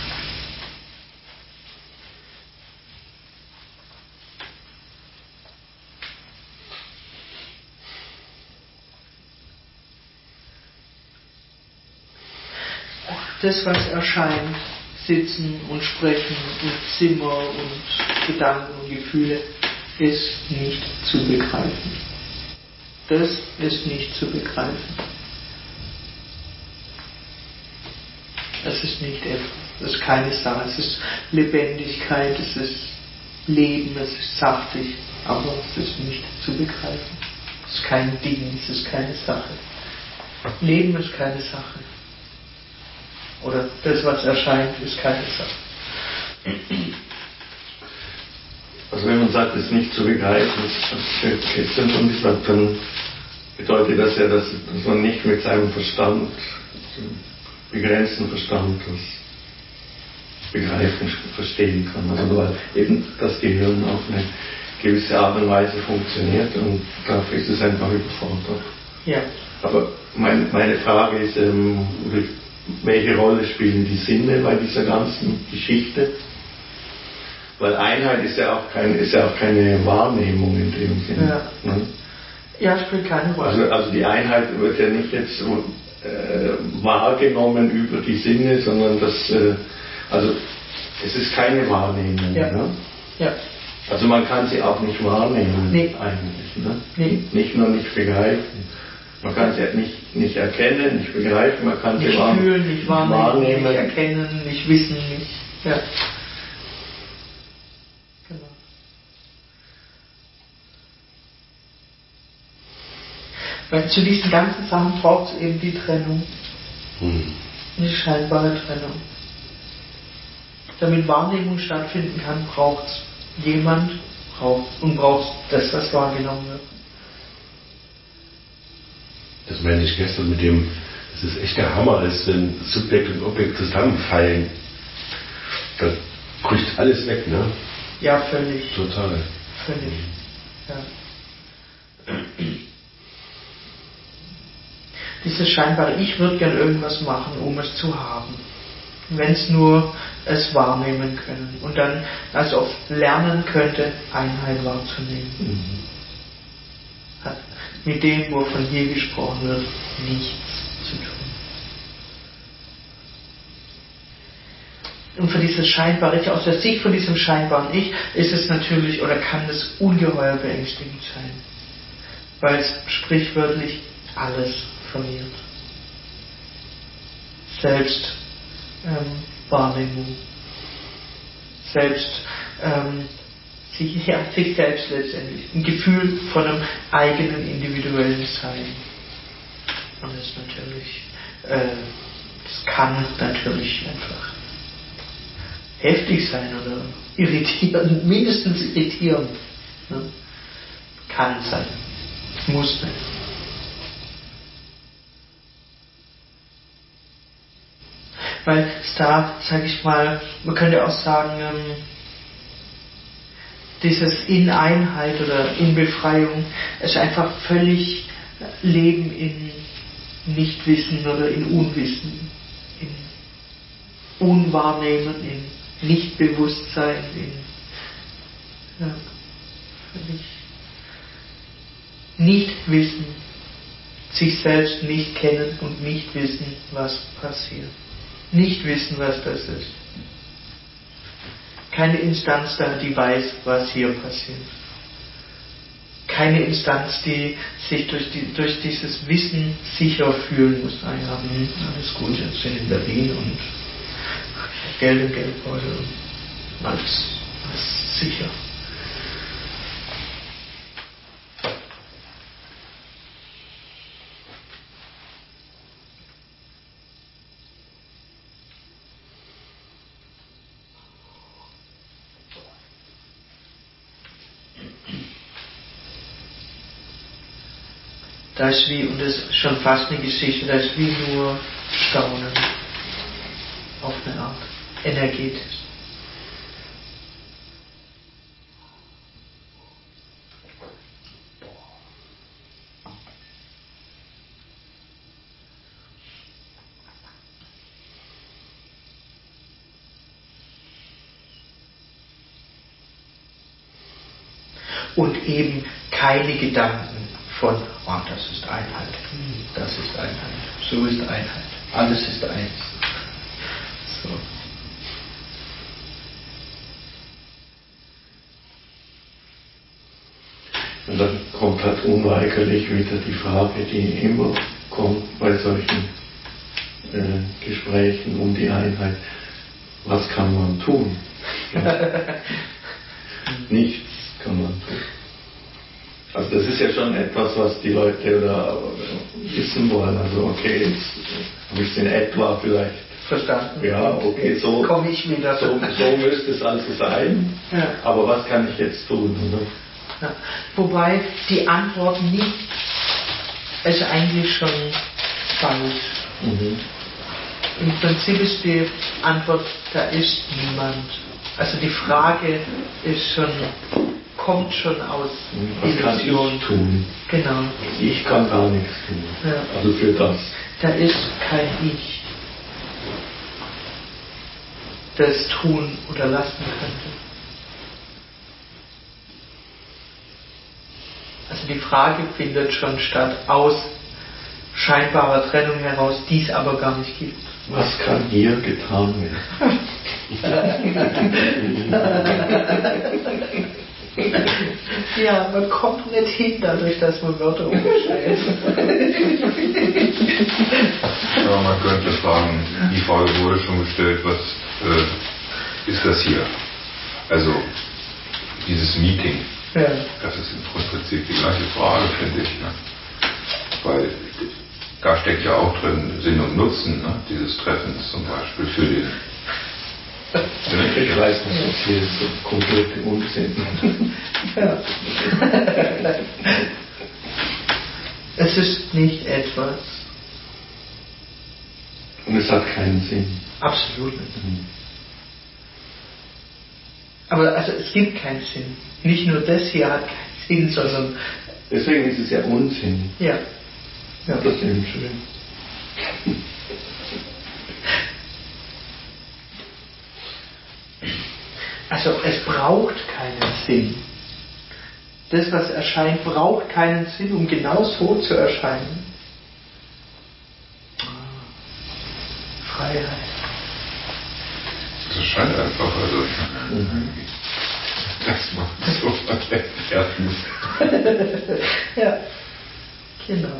Das, was erscheint, Sitzen und Sprechen und Zimmer und Gedanken und Gefühle, ist nicht zu begreifen. Das ist nicht zu begreifen. Das ist nicht etwas. Das ist keine Sache. Es ist Lebendigkeit, es ist Leben, es ist saftig, aber es ist nicht zu begreifen. Es ist kein Ding, es ist keine Sache. Leben ist keine Sache. Oder das, was erscheint, ist keine Sache. Also wenn man sagt, es ist nicht zu begreifen, das habe ich gestern schon gesagt, dann bedeutet das ja, dass, dass man nicht mit seinem Verstand, begrenzten Verstand, das Begreifen verstehen kann. Also weil eben das Gehirn auf eine gewisse Art und Weise funktioniert und dafür ist es einfach überfordert. Ja. Aber mein, meine Frage ist, ähm, welche Rolle spielen die Sinne bei dieser ganzen Geschichte? Weil Einheit ist ja auch, kein, ist ja auch keine Wahrnehmung in dem Sinne. Ja, ne? Ja spielt keine Rolle. Also, also die Einheit wird ja nicht jetzt so, äh, wahrgenommen über die Sinne, sondern das, äh, also es ist keine Wahrnehmung. Ja. Ne? Ja. Also man kann sie auch nicht wahrnehmen nee. eigentlich. Ne? Nee. Nicht nur nicht begreifen. Man kann sie nicht, nicht erkennen, nicht begreifen, man kann nicht sie fühlen, nicht wahrnehmen, wahrnehmen, nicht erkennen, nicht wissen, nicht. Ja. Genau. Weil zu diesen ganzen Sachen braucht es eben die Trennung. Hm. Die scheinbare Trennung. Damit Wahrnehmung stattfinden kann, braucht es jemand braucht, und braucht das, was wahrgenommen wird. Das meine ich gestern mit dem, dass es echt der Hammer ist, wenn Subjekt und Objekt zusammenfallen. Da bricht alles weg, ne? Ja, völlig. Total. Völlig. Ja. Dieses scheinbare Ich würde gern irgendwas machen, um es zu haben. Wenn es nur es wahrnehmen können. Und dann also oft lernen könnte, Einheit wahrzunehmen. Mhm. Hat mit dem, wovon hier gesprochen wird, nichts zu tun. Und für dieses scheinbare Ich, aus der Sicht von diesem scheinbaren Ich, ist es natürlich oder kann es ungeheuer beängstigend sein. Weil es sprichwörtlich alles verliert. Selbst ähm, Wahrnehmung. Selbst ähm, sich, ja, sich selbst letztendlich. Ein Gefühl von einem eigenen individuellen Sein. Und das ist natürlich, äh, das kann natürlich einfach heftig sein oder irritierend, mindestens irritierend. Ne? Kann sein. Muss nicht. Weil es da, sage ich mal, man könnte auch sagen, ähm, dieses in Einheit oder in Befreiung ist einfach völlig Leben in Nichtwissen oder in Unwissen, in Unwahrnehmen, in Nichtbewusstsein, in ja, völlig Nichtwissen, sich selbst nicht kennen und nicht wissen, was passiert. Nicht wissen, was das ist. Keine Instanz da, die weiß, was hier passiert. Keine Instanz, die sich durch, die, durch dieses Wissen sicher fühlen muss. Ah ja, hm, alles gut, jetzt sind in Berlin und Geld im Geldbeutel und alles, alles sicher. Da ist wie, und das ist schon fast eine Geschichte, da ist wie nur Staunen. Auf eine Art. Energetisch. Und eben keine Gedanken von, oh, das ist Einheit, das ist Einheit, so ist Einheit, alles ist eins. So. Und dann kommt halt unweigerlich wieder die Frage, die immer kommt bei solchen äh, Gesprächen um die Einheit, was kann man tun? Ja. Nichts kann man tun. Also das ist ja schon etwas, was die Leute oder wissen wollen. Also okay, jetzt habe ich es in etwa vielleicht verstanden. Ja, okay, so komme ich wieder. So, so müsste es also sein. Ja. Aber was kann ich jetzt tun? Oder? Ja. Wobei die Antwort nicht ist eigentlich schon falsch. Mhm. Im Prinzip ist die Antwort, da ist niemand. Also die Frage ist schon, kommt schon aus Was Illusion. kann ich tun? Genau. Ich kann gar nichts tun. Ja. Also für das. Da ist kein Ich, das tun oder lassen könnte. Also die Frage findet schon statt aus scheinbarer Trennung heraus, die es aber gar nicht gibt. Was kann hier getan werden? Ja, man kommt nicht hin, dadurch, dass man Wörter umstellt. Aber man könnte fragen, die Frage wurde schon gestellt, was äh, ist das hier? Also dieses Meeting, Ja. das ist im Prinzip die gleiche Frage, finde ich. Ne? Weil da steckt ja auch drin Sinn und Nutzen, ne? Dieses Treffens zum Beispiel für den. Ich weiß nicht, ob hier so konkrete Unsinn. Ja. Es ist nicht etwas. Und es hat keinen Sinn. Absolut nicht. Aber also es gibt keinen Sinn. Nicht nur das hier hat keinen Sinn, sondern. Deswegen ist es ja unsinnig. Ja. Ja, das stimmt schön. Also es braucht keinen Sinn. Das, was erscheint, braucht keinen Sinn, um genau so zu erscheinen. Freiheit. Das erscheint einfach, also mhm. das macht so erstens. Ja, genau.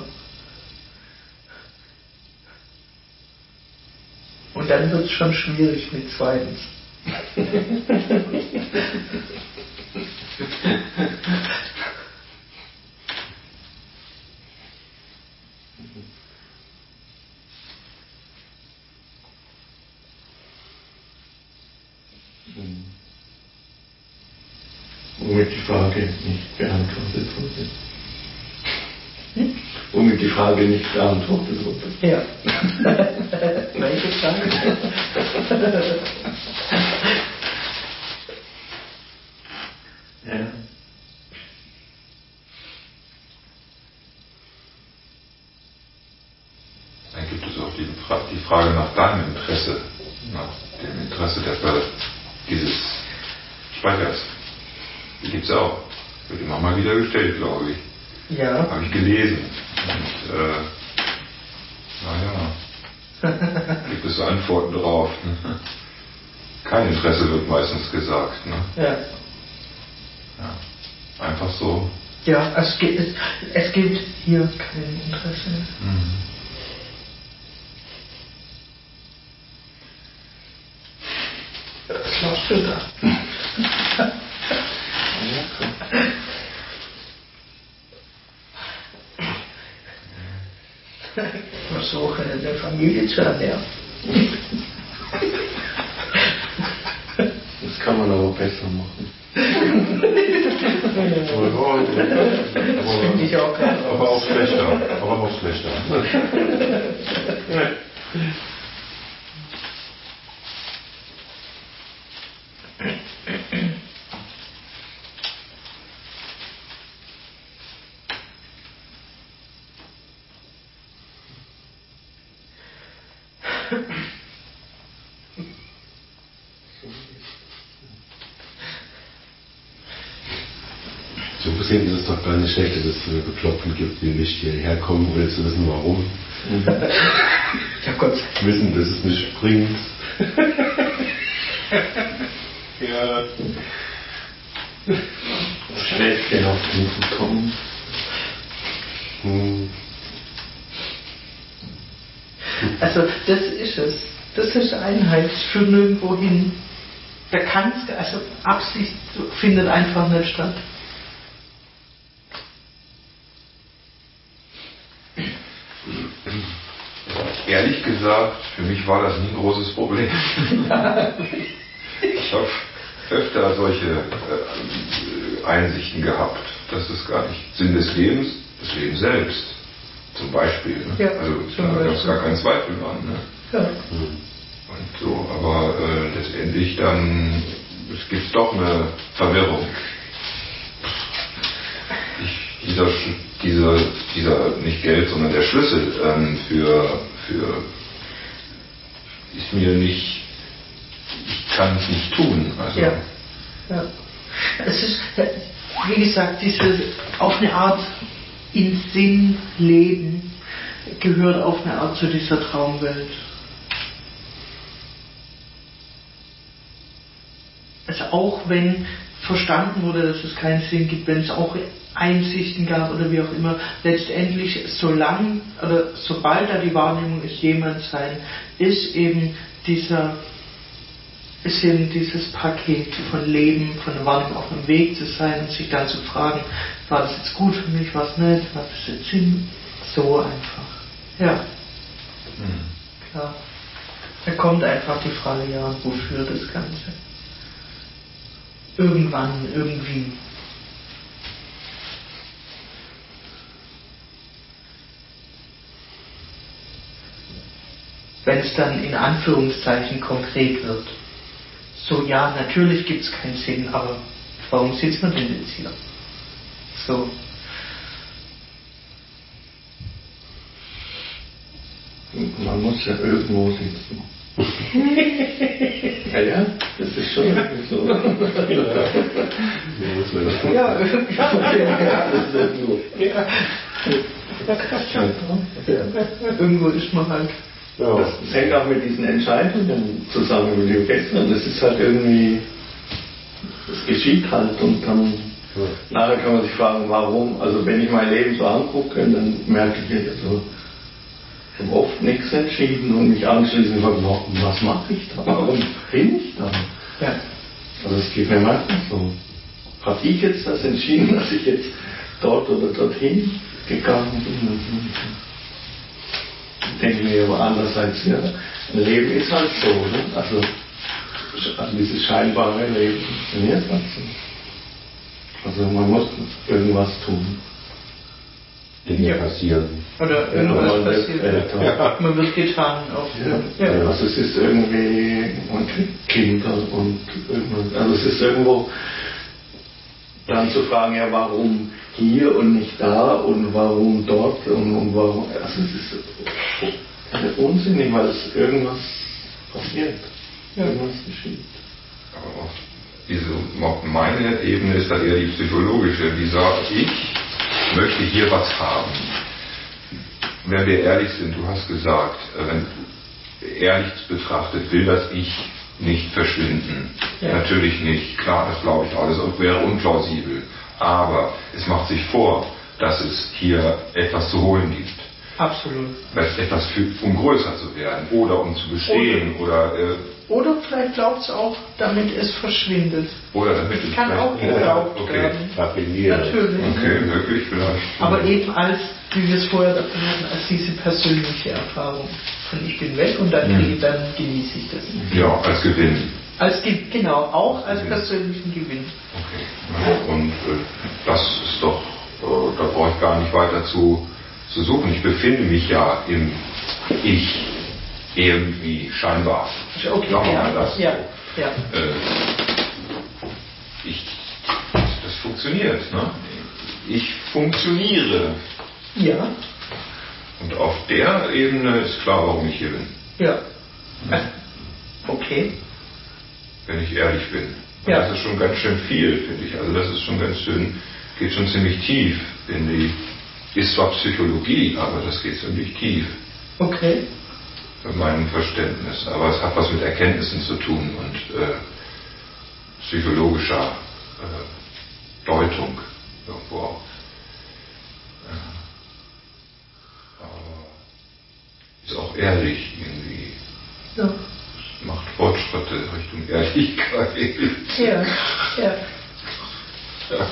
Und dann wird es schon schwierig mit zweitens. Womit die Frage nicht beantwortet wurde. Hm? Womit die Frage nicht beantwortet wurde. Ja. Welche Frage? Ja. Dann gibt es auch die, Fra- die Frage nach deinem Interesse, nach dem Interesse der Ver- dieses Speichers. Die gibt es ja auch. Wird immer mal wieder gestellt, glaube ich. Ja. Habe ich gelesen. Und äh, naja, gibt es so Antworten drauf. Ne? Kein Interesse wird meistens gesagt. Ne? Ja. Ja. Einfach so. Ja, es gibt, es, es gibt hier kein Interesse. Mhm. Was machst du da? Versuche eine Familie zu ernähren. Das kann man aber besser machen. Das finde ich auch gerade. Aber auch schlechter. Aber noch schlechter. So gesehen ist es doch gar nicht schlecht, dass es so Bekloppten gibt, die nicht hierher kommen, ohne zu wissen, warum. Ja Gott. Wissen, dass es nicht bringt. Ja. Schlecht gehabt zu kommen. Hm. Also das ist es. Das ist Einheit, führt nirgendwo hin. Da kannst du, also Absicht findet einfach nicht statt. Ehrlich gesagt, für mich war das nie ein großes Problem. Ich habe öfter solche äh, Einsichten gehabt. Das ist gar nicht Sinn des Lebens, das Leben selbst. Zum Beispiel. Ne? Ja, also da gab es gar keinen Zweifel dran. Ne? Ja. Und so, aber äh, letztendlich dann, es gibt doch eine Verwirrung. Ich, dieser, dieser, dieser, nicht Geld, sondern der Schlüssel ähm, für, für, ist mir nicht, ich kann es nicht tun. Also. Ja. Ja. Es ist, wie gesagt, diese, auf eine Art in Sinn leben, gehört auf eine Art zu dieser Traumwelt. Also auch wenn verstanden wurde, dass es keinen Sinn gibt, wenn es auch Einsichten gab oder wie auch immer. Letztendlich, solange oder sobald da die Wahrnehmung ist, jemand sein, ist eben dieser, ist eben dieses Paket von Leben, von der Wahrnehmung auf dem Weg zu sein und sich dann zu fragen, war das jetzt gut für mich, war es nicht, war das jetzt Sinn? So einfach. Ja. Mhm. Klar. Da kommt einfach die Frage, ja, wofür das Ganze? Irgendwann, irgendwie. Wenn es dann in Anführungszeichen konkret wird. So, ja, natürlich gibt es keinen Sinn, aber warum sitzt man denn jetzt hier? So. Man muss ja irgendwo sitzen. Ja, ja, das ist schon so. Ja, ja, das ist irgendwo. Ja. Irgendwo ist man halt. Ja. Das hängt auch mit diesen Entscheidungen zusammen mit dem Gestern. Das ist halt irgendwie, das geschieht halt und dann ja. Nachher kann man sich fragen, warum. Also wenn ich mein Leben so angucke, dann merke ich ja so, ich habe oft nichts entschieden und mich anschließend gefragt, was mache ich da? Warum bin ich da? Ja. Also es geht mir meistens so. Habe ich jetzt das entschieden, dass ich jetzt dort oder dorthin gegangen bin? Ich denke mir aber andererseits, ja, ein Leben ist halt so, ne? also, also dieses scheinbare Leben funktioniert halt so. Also man muss irgendwas tun. Dinge ja. passieren. Oder irgendwas ja, passiert. Wird, ja. Man wird getan. Auf ja. Ja. Also es ist irgendwie, man kriegt Kinder und also es ist irgendwo dann zu fragen, ja warum hier und nicht da und warum dort und, und warum, also es ist unsinnig, weil es irgendwas passiert, ja. irgendwas geschieht. Aber auf diese, auf meine Ebene ist da eher die psychologische, die sagt, ich möchte hier was haben. Wenn wir ehrlich sind, du hast gesagt, wenn ehrlich betrachtet, will das Ich nicht verschwinden. Ja. Natürlich nicht. Klar, das glaube ich alles und wäre unplausibel. Aber es macht sich vor, dass es hier etwas zu holen gibt. Absolut. Etwas für, um größer zu werden oder um zu bestehen oder... oder, äh, oder vielleicht glaubt es auch, damit es verschwindet. Oder damit es es kann auch geglaubt okay. werden. Raffiniert. Natürlich. Okay, wirklich vielleicht. Aber eben als, wie wir es vorher davon hatten, als diese persönliche Erfahrung. Von ich bin weg und dann, mhm. dann genieße ich das. Ja, als Gewinn. Als genau, auch als persönlichen Gewinn. Okay. Und äh, das ist doch, äh, da brauche ich gar nicht weiter zu, zu suchen. Ich befinde mich ja im Ich irgendwie scheinbar. Okay, Sagen wir ja, mal das. Ja, ja. Äh, ich, das funktioniert. Ne? Ich funktioniere. Ja. Und auf der Ebene ist klar, warum ich hier bin. Ja. Okay. Wenn ich ehrlich bin. Und ja. Das ist schon ganz schön viel, finde ich. Also das ist schon ganz schön, geht schon ziemlich tief in die, ist zwar Psychologie, aber das geht ziemlich tief. Okay. In meinem Verständnis. Aber es hat was mit Erkenntnissen zu tun und äh, psychologischer äh, Deutung irgendwo auch. Ist auch ehrlich irgendwie. Ja. Macht Fortschritte Richtung Ehrlichkeit. Ja, ja. Ja,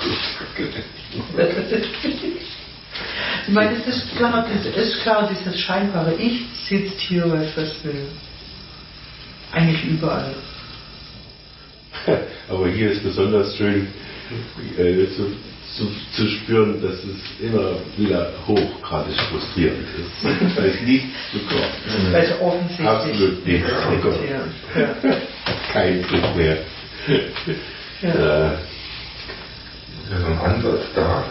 ich meine, es ist klar, es ist klar, dieses scheinbare Ich sitzt hier, weil es was will. Eigentlich überall. Aber hier ist besonders schön äh, zu, zu, zu spüren, dass es immer wieder hochgradig frustrierend ist. Weil es nichts bekommt. Weil es offensichtlich absolut nichts bekommt. Ja. Ja. Kein Glück mehr. Ja. Äh, ja, so ein Ansatz da.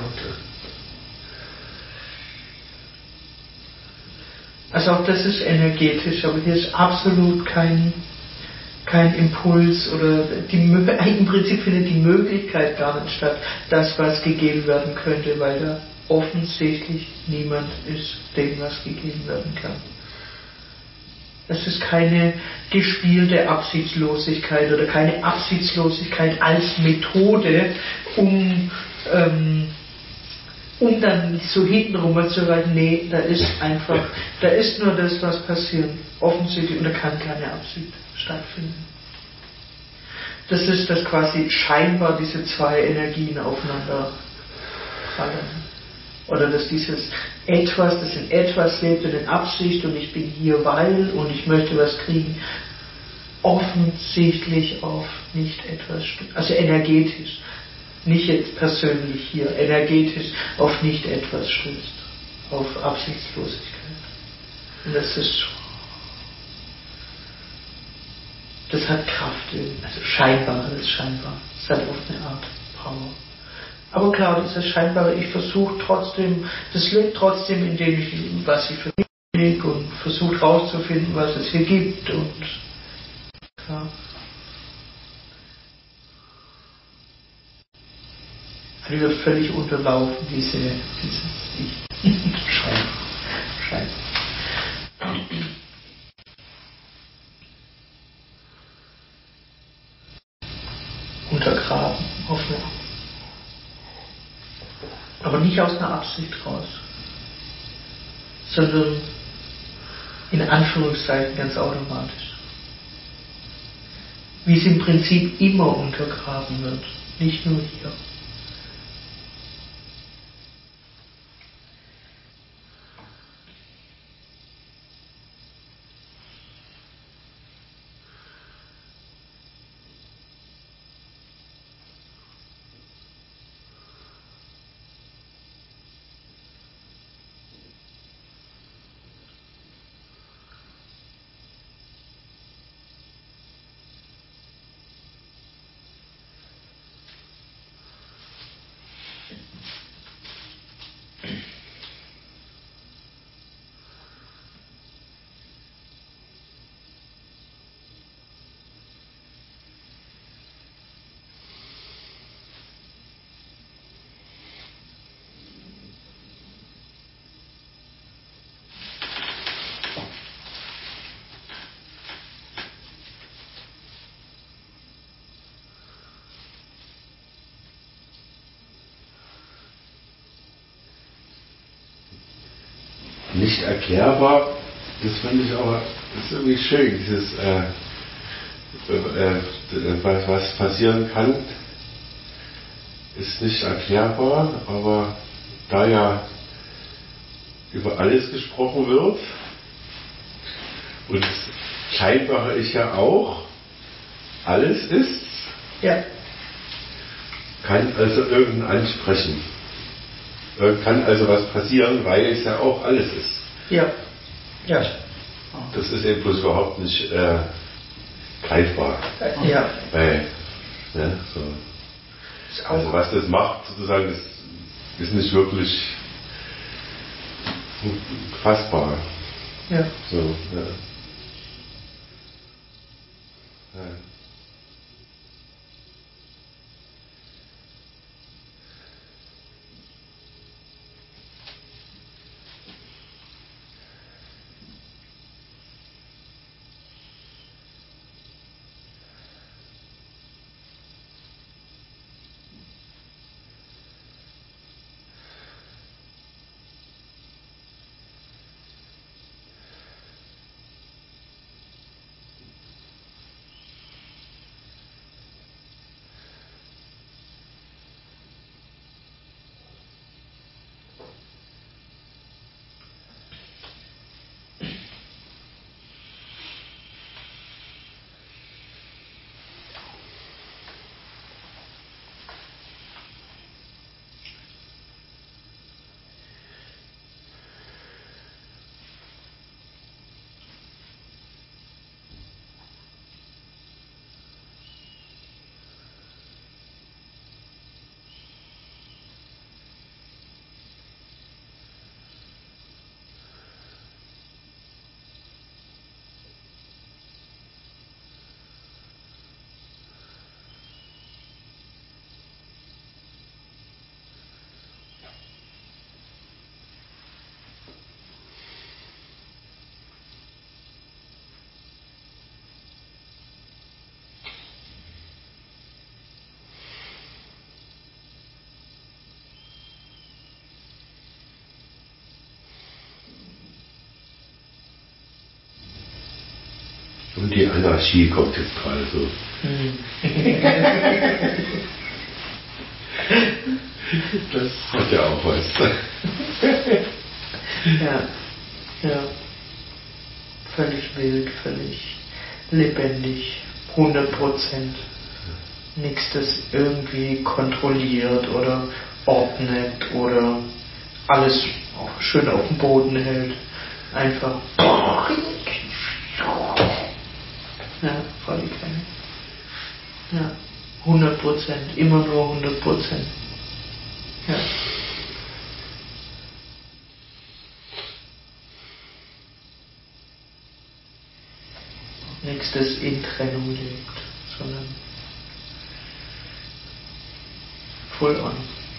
Also auch das ist energetisch, aber hier ist absolut kein, kein Impuls oder die, im Prinzip findet die Möglichkeit gar nicht statt, dass was gegeben werden könnte, weil da offensichtlich niemand ist, dem was gegeben werden kann. Es ist keine gespielte Absichtslosigkeit oder keine Absichtslosigkeit als Methode, um, ähm, um dann so hintenrum zu sagen, nee, da ist einfach, da ist nur das, was passiert, offensichtlich, und da kann keine Absicht stattfinden. Das ist, dass quasi scheinbar diese zwei Energien aufeinander fallen. Oder dass dieses Etwas, das in etwas lebt und in Absicht und ich bin hier, weil und ich möchte was kriegen, offensichtlich auf nicht etwas stimmt. Also energetisch, nicht jetzt persönlich hier, energetisch auf nicht etwas stößt, auf Absichtslosigkeit. Und das ist, das hat Kraft, also scheinbar, das ist scheinbar, das hat oft eine Art Power. Aber klar, dieses Scheinbare, ich versuche trotzdem, das lebt trotzdem, indem ich, was ich für mich lege und versuche rauszufinden, was es hier gibt und klar. Also wird völlig unterlaufen, diese, dieses Ich. Scheinbar. Scheinbar. Untergraben, auf eine aber nicht aus einer Absicht raus, sondern in Anführungszeichen ganz automatisch. Wie es im Prinzip immer untergraben wird, nicht nur hier. Nicht erklärbar, das finde ich aber, das ist irgendwie schön, dieses, äh, äh, was, was passieren kann, ist nicht erklärbar, aber da ja über alles gesprochen wird und das Scheinbare ist ja auch, alles ist, ja. Kann also irgendein ansprechen. Kann also was passieren, weil es ja auch alles ist. Ja. Ja. Das ist eben bloß überhaupt nicht äh, greifbar. Ja. Weil, ne, so. Also was das macht, sozusagen, ist, ist nicht wirklich fassbar. Ja. So, ja. Ja. Und die Anarchie kommt jetzt gerade so. Das hat ja auch was. Ja, ja. Völlig wild, völlig lebendig, hundert Prozent. Nichts, das irgendwie kontrolliert oder ordnet oder alles auch schön auf dem Boden hält. Einfach. Ja, voll die Kleine. Ja, hundert Prozent, immer nur hundert Prozent. Ja. Nichts, das in Trennung lebt, sondern full on.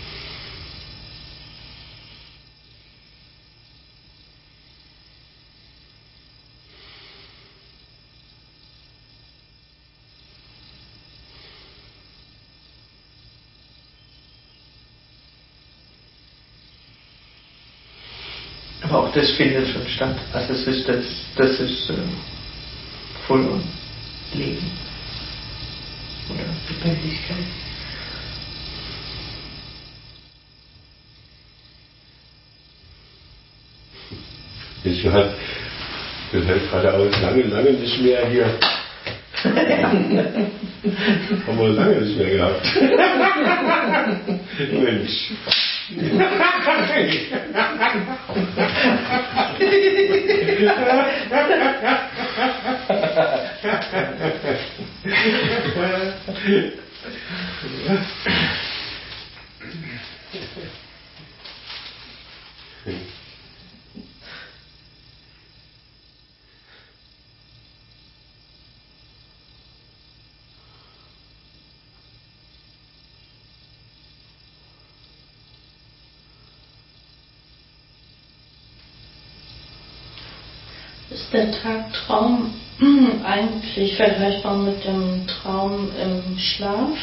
Aber auch das findet schon statt. Also es ist das, das ist äh, voll on Leben oder Lebendigkeit. Ich halt, das hält gerade aus, lange, lange nicht mehr hier. Haben wir lange nicht mehr gehabt. Mensch. Ist der Tagtraum eigentlich vergleichbar mit dem Traum im Schlaf?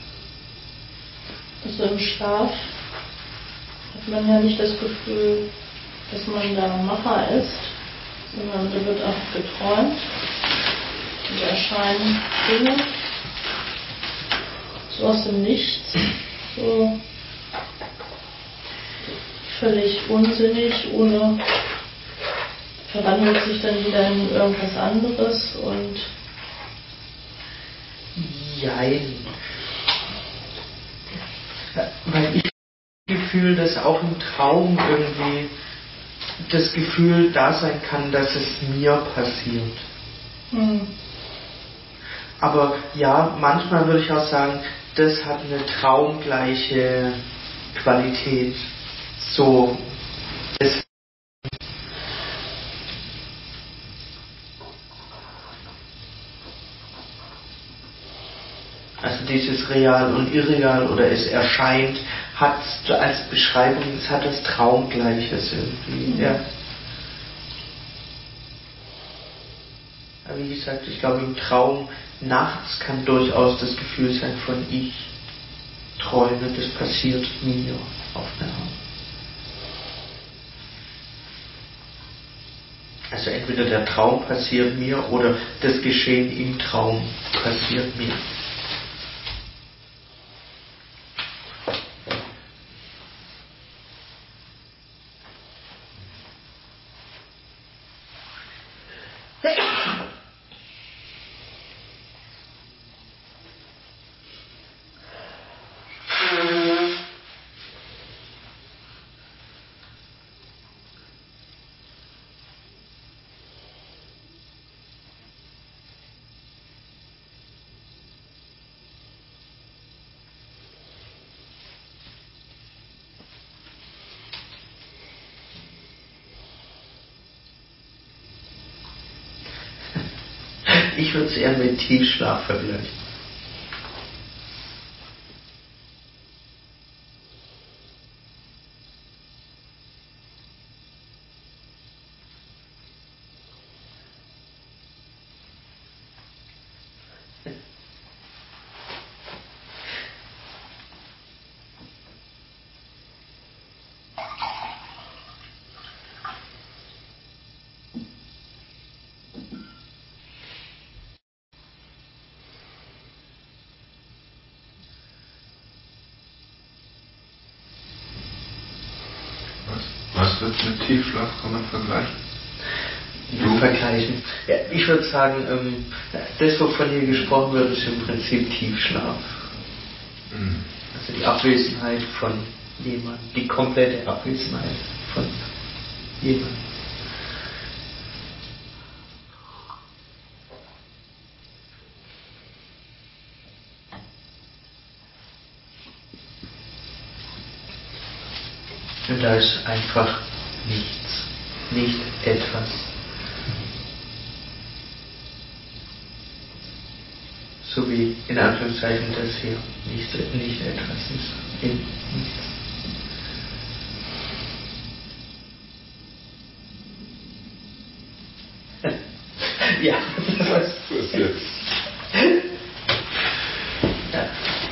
Also im Schlaf hat man ja nicht das Gefühl, dass man da Macher ist, sondern da wird auch geträumt und erscheinen Dinge so aus dem Nichts, so völlig unsinnig, ohne verwandelt sich dann wieder in irgendwas anderes und Jein. Weil ich das Gefühl, dass auch im Traum irgendwie das Gefühl da sein kann, dass es mir passiert. hm. Aber ja, manchmal würde ich auch sagen, das hat eine traumgleiche Qualität. So. Es Also dieses Real und Irreal oder es erscheint, hat als Beschreibung, es hat das Traumgleiches irgendwie. Mhm. Ja. Aber wie gesagt, ich glaube im Traum nachts kann durchaus das Gefühl sein von ich träume, das passiert mir auf eine Art. Also entweder der Traum passiert mir oder das Geschehen im Traum passiert mir. Ich würde es eher mit Tiefschlaf vergleichen. Was wird mit Tiefschlaf, kann man vergleichen? Du vergleichen. Ja, ich würde sagen, ähm, das, wovon hier gesprochen wird, ist im Prinzip Tiefschlaf. Mhm. Also die Abwesenheit von jemandem, die komplette Abwesenheit von jemandem. Und da ist einfach nichts, nicht etwas. So wie in Anführungszeichen das hier nicht, nicht etwas ist. Eben nichts. Ja, was ist jetzt? Ja.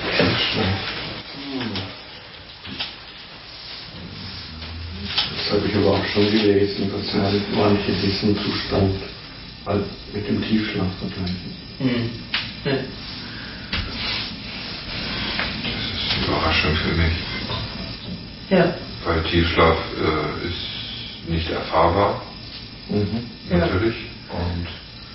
Das habe ich aber auch schon gelesen, dass manche diesen Zustand halt mit dem Tiefschlaf vergleichen. Mhm. Ja. Das ist eine Überraschung für mich. Ja. Weil Tiefschlaf äh, ist nicht erfahrbar. Mhm. Natürlich. Ja. Und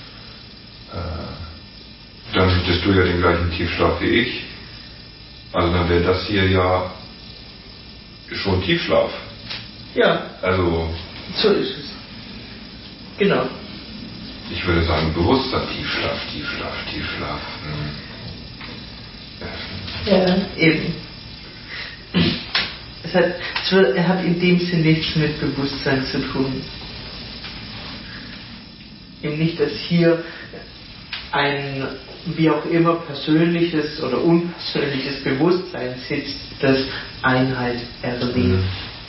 äh, dann hättest du ja den gleichen Tiefschlaf wie ich. Also dann wäre das hier ja schon Tiefschlaf. Ja. Also. So ist es. Genau. Ich würde sagen, bewusster Tiefschlaf, Tiefschlaf, Tiefschlaf. Hm. Ja, eben. Es hat, es wird, er hat in dem Sinn nichts mit Bewusstsein zu tun. Eben nicht, dass hier ein, wie auch immer, persönliches oder unpersönliches Bewusstsein sitzt, das Einheit erlebt. Mhm.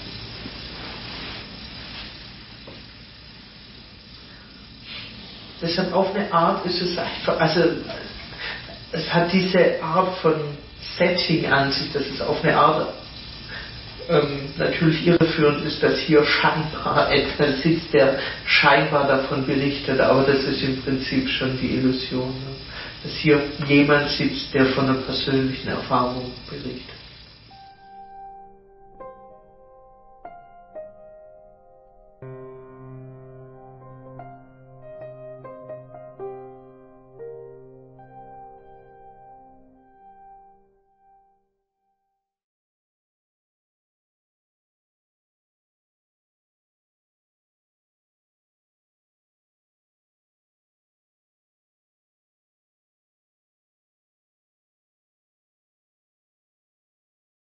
Deshalb auf eine Art ist es einfach, also es hat diese Art von Setting an sich, dass es auf eine Art ähm, natürlich irreführend ist, dass hier scheinbar etwas sitzt, der scheinbar davon berichtet, aber das ist im Prinzip schon die Illusion, ne? Dass hier jemand sitzt, der von einer persönlichen Erfahrung berichtet.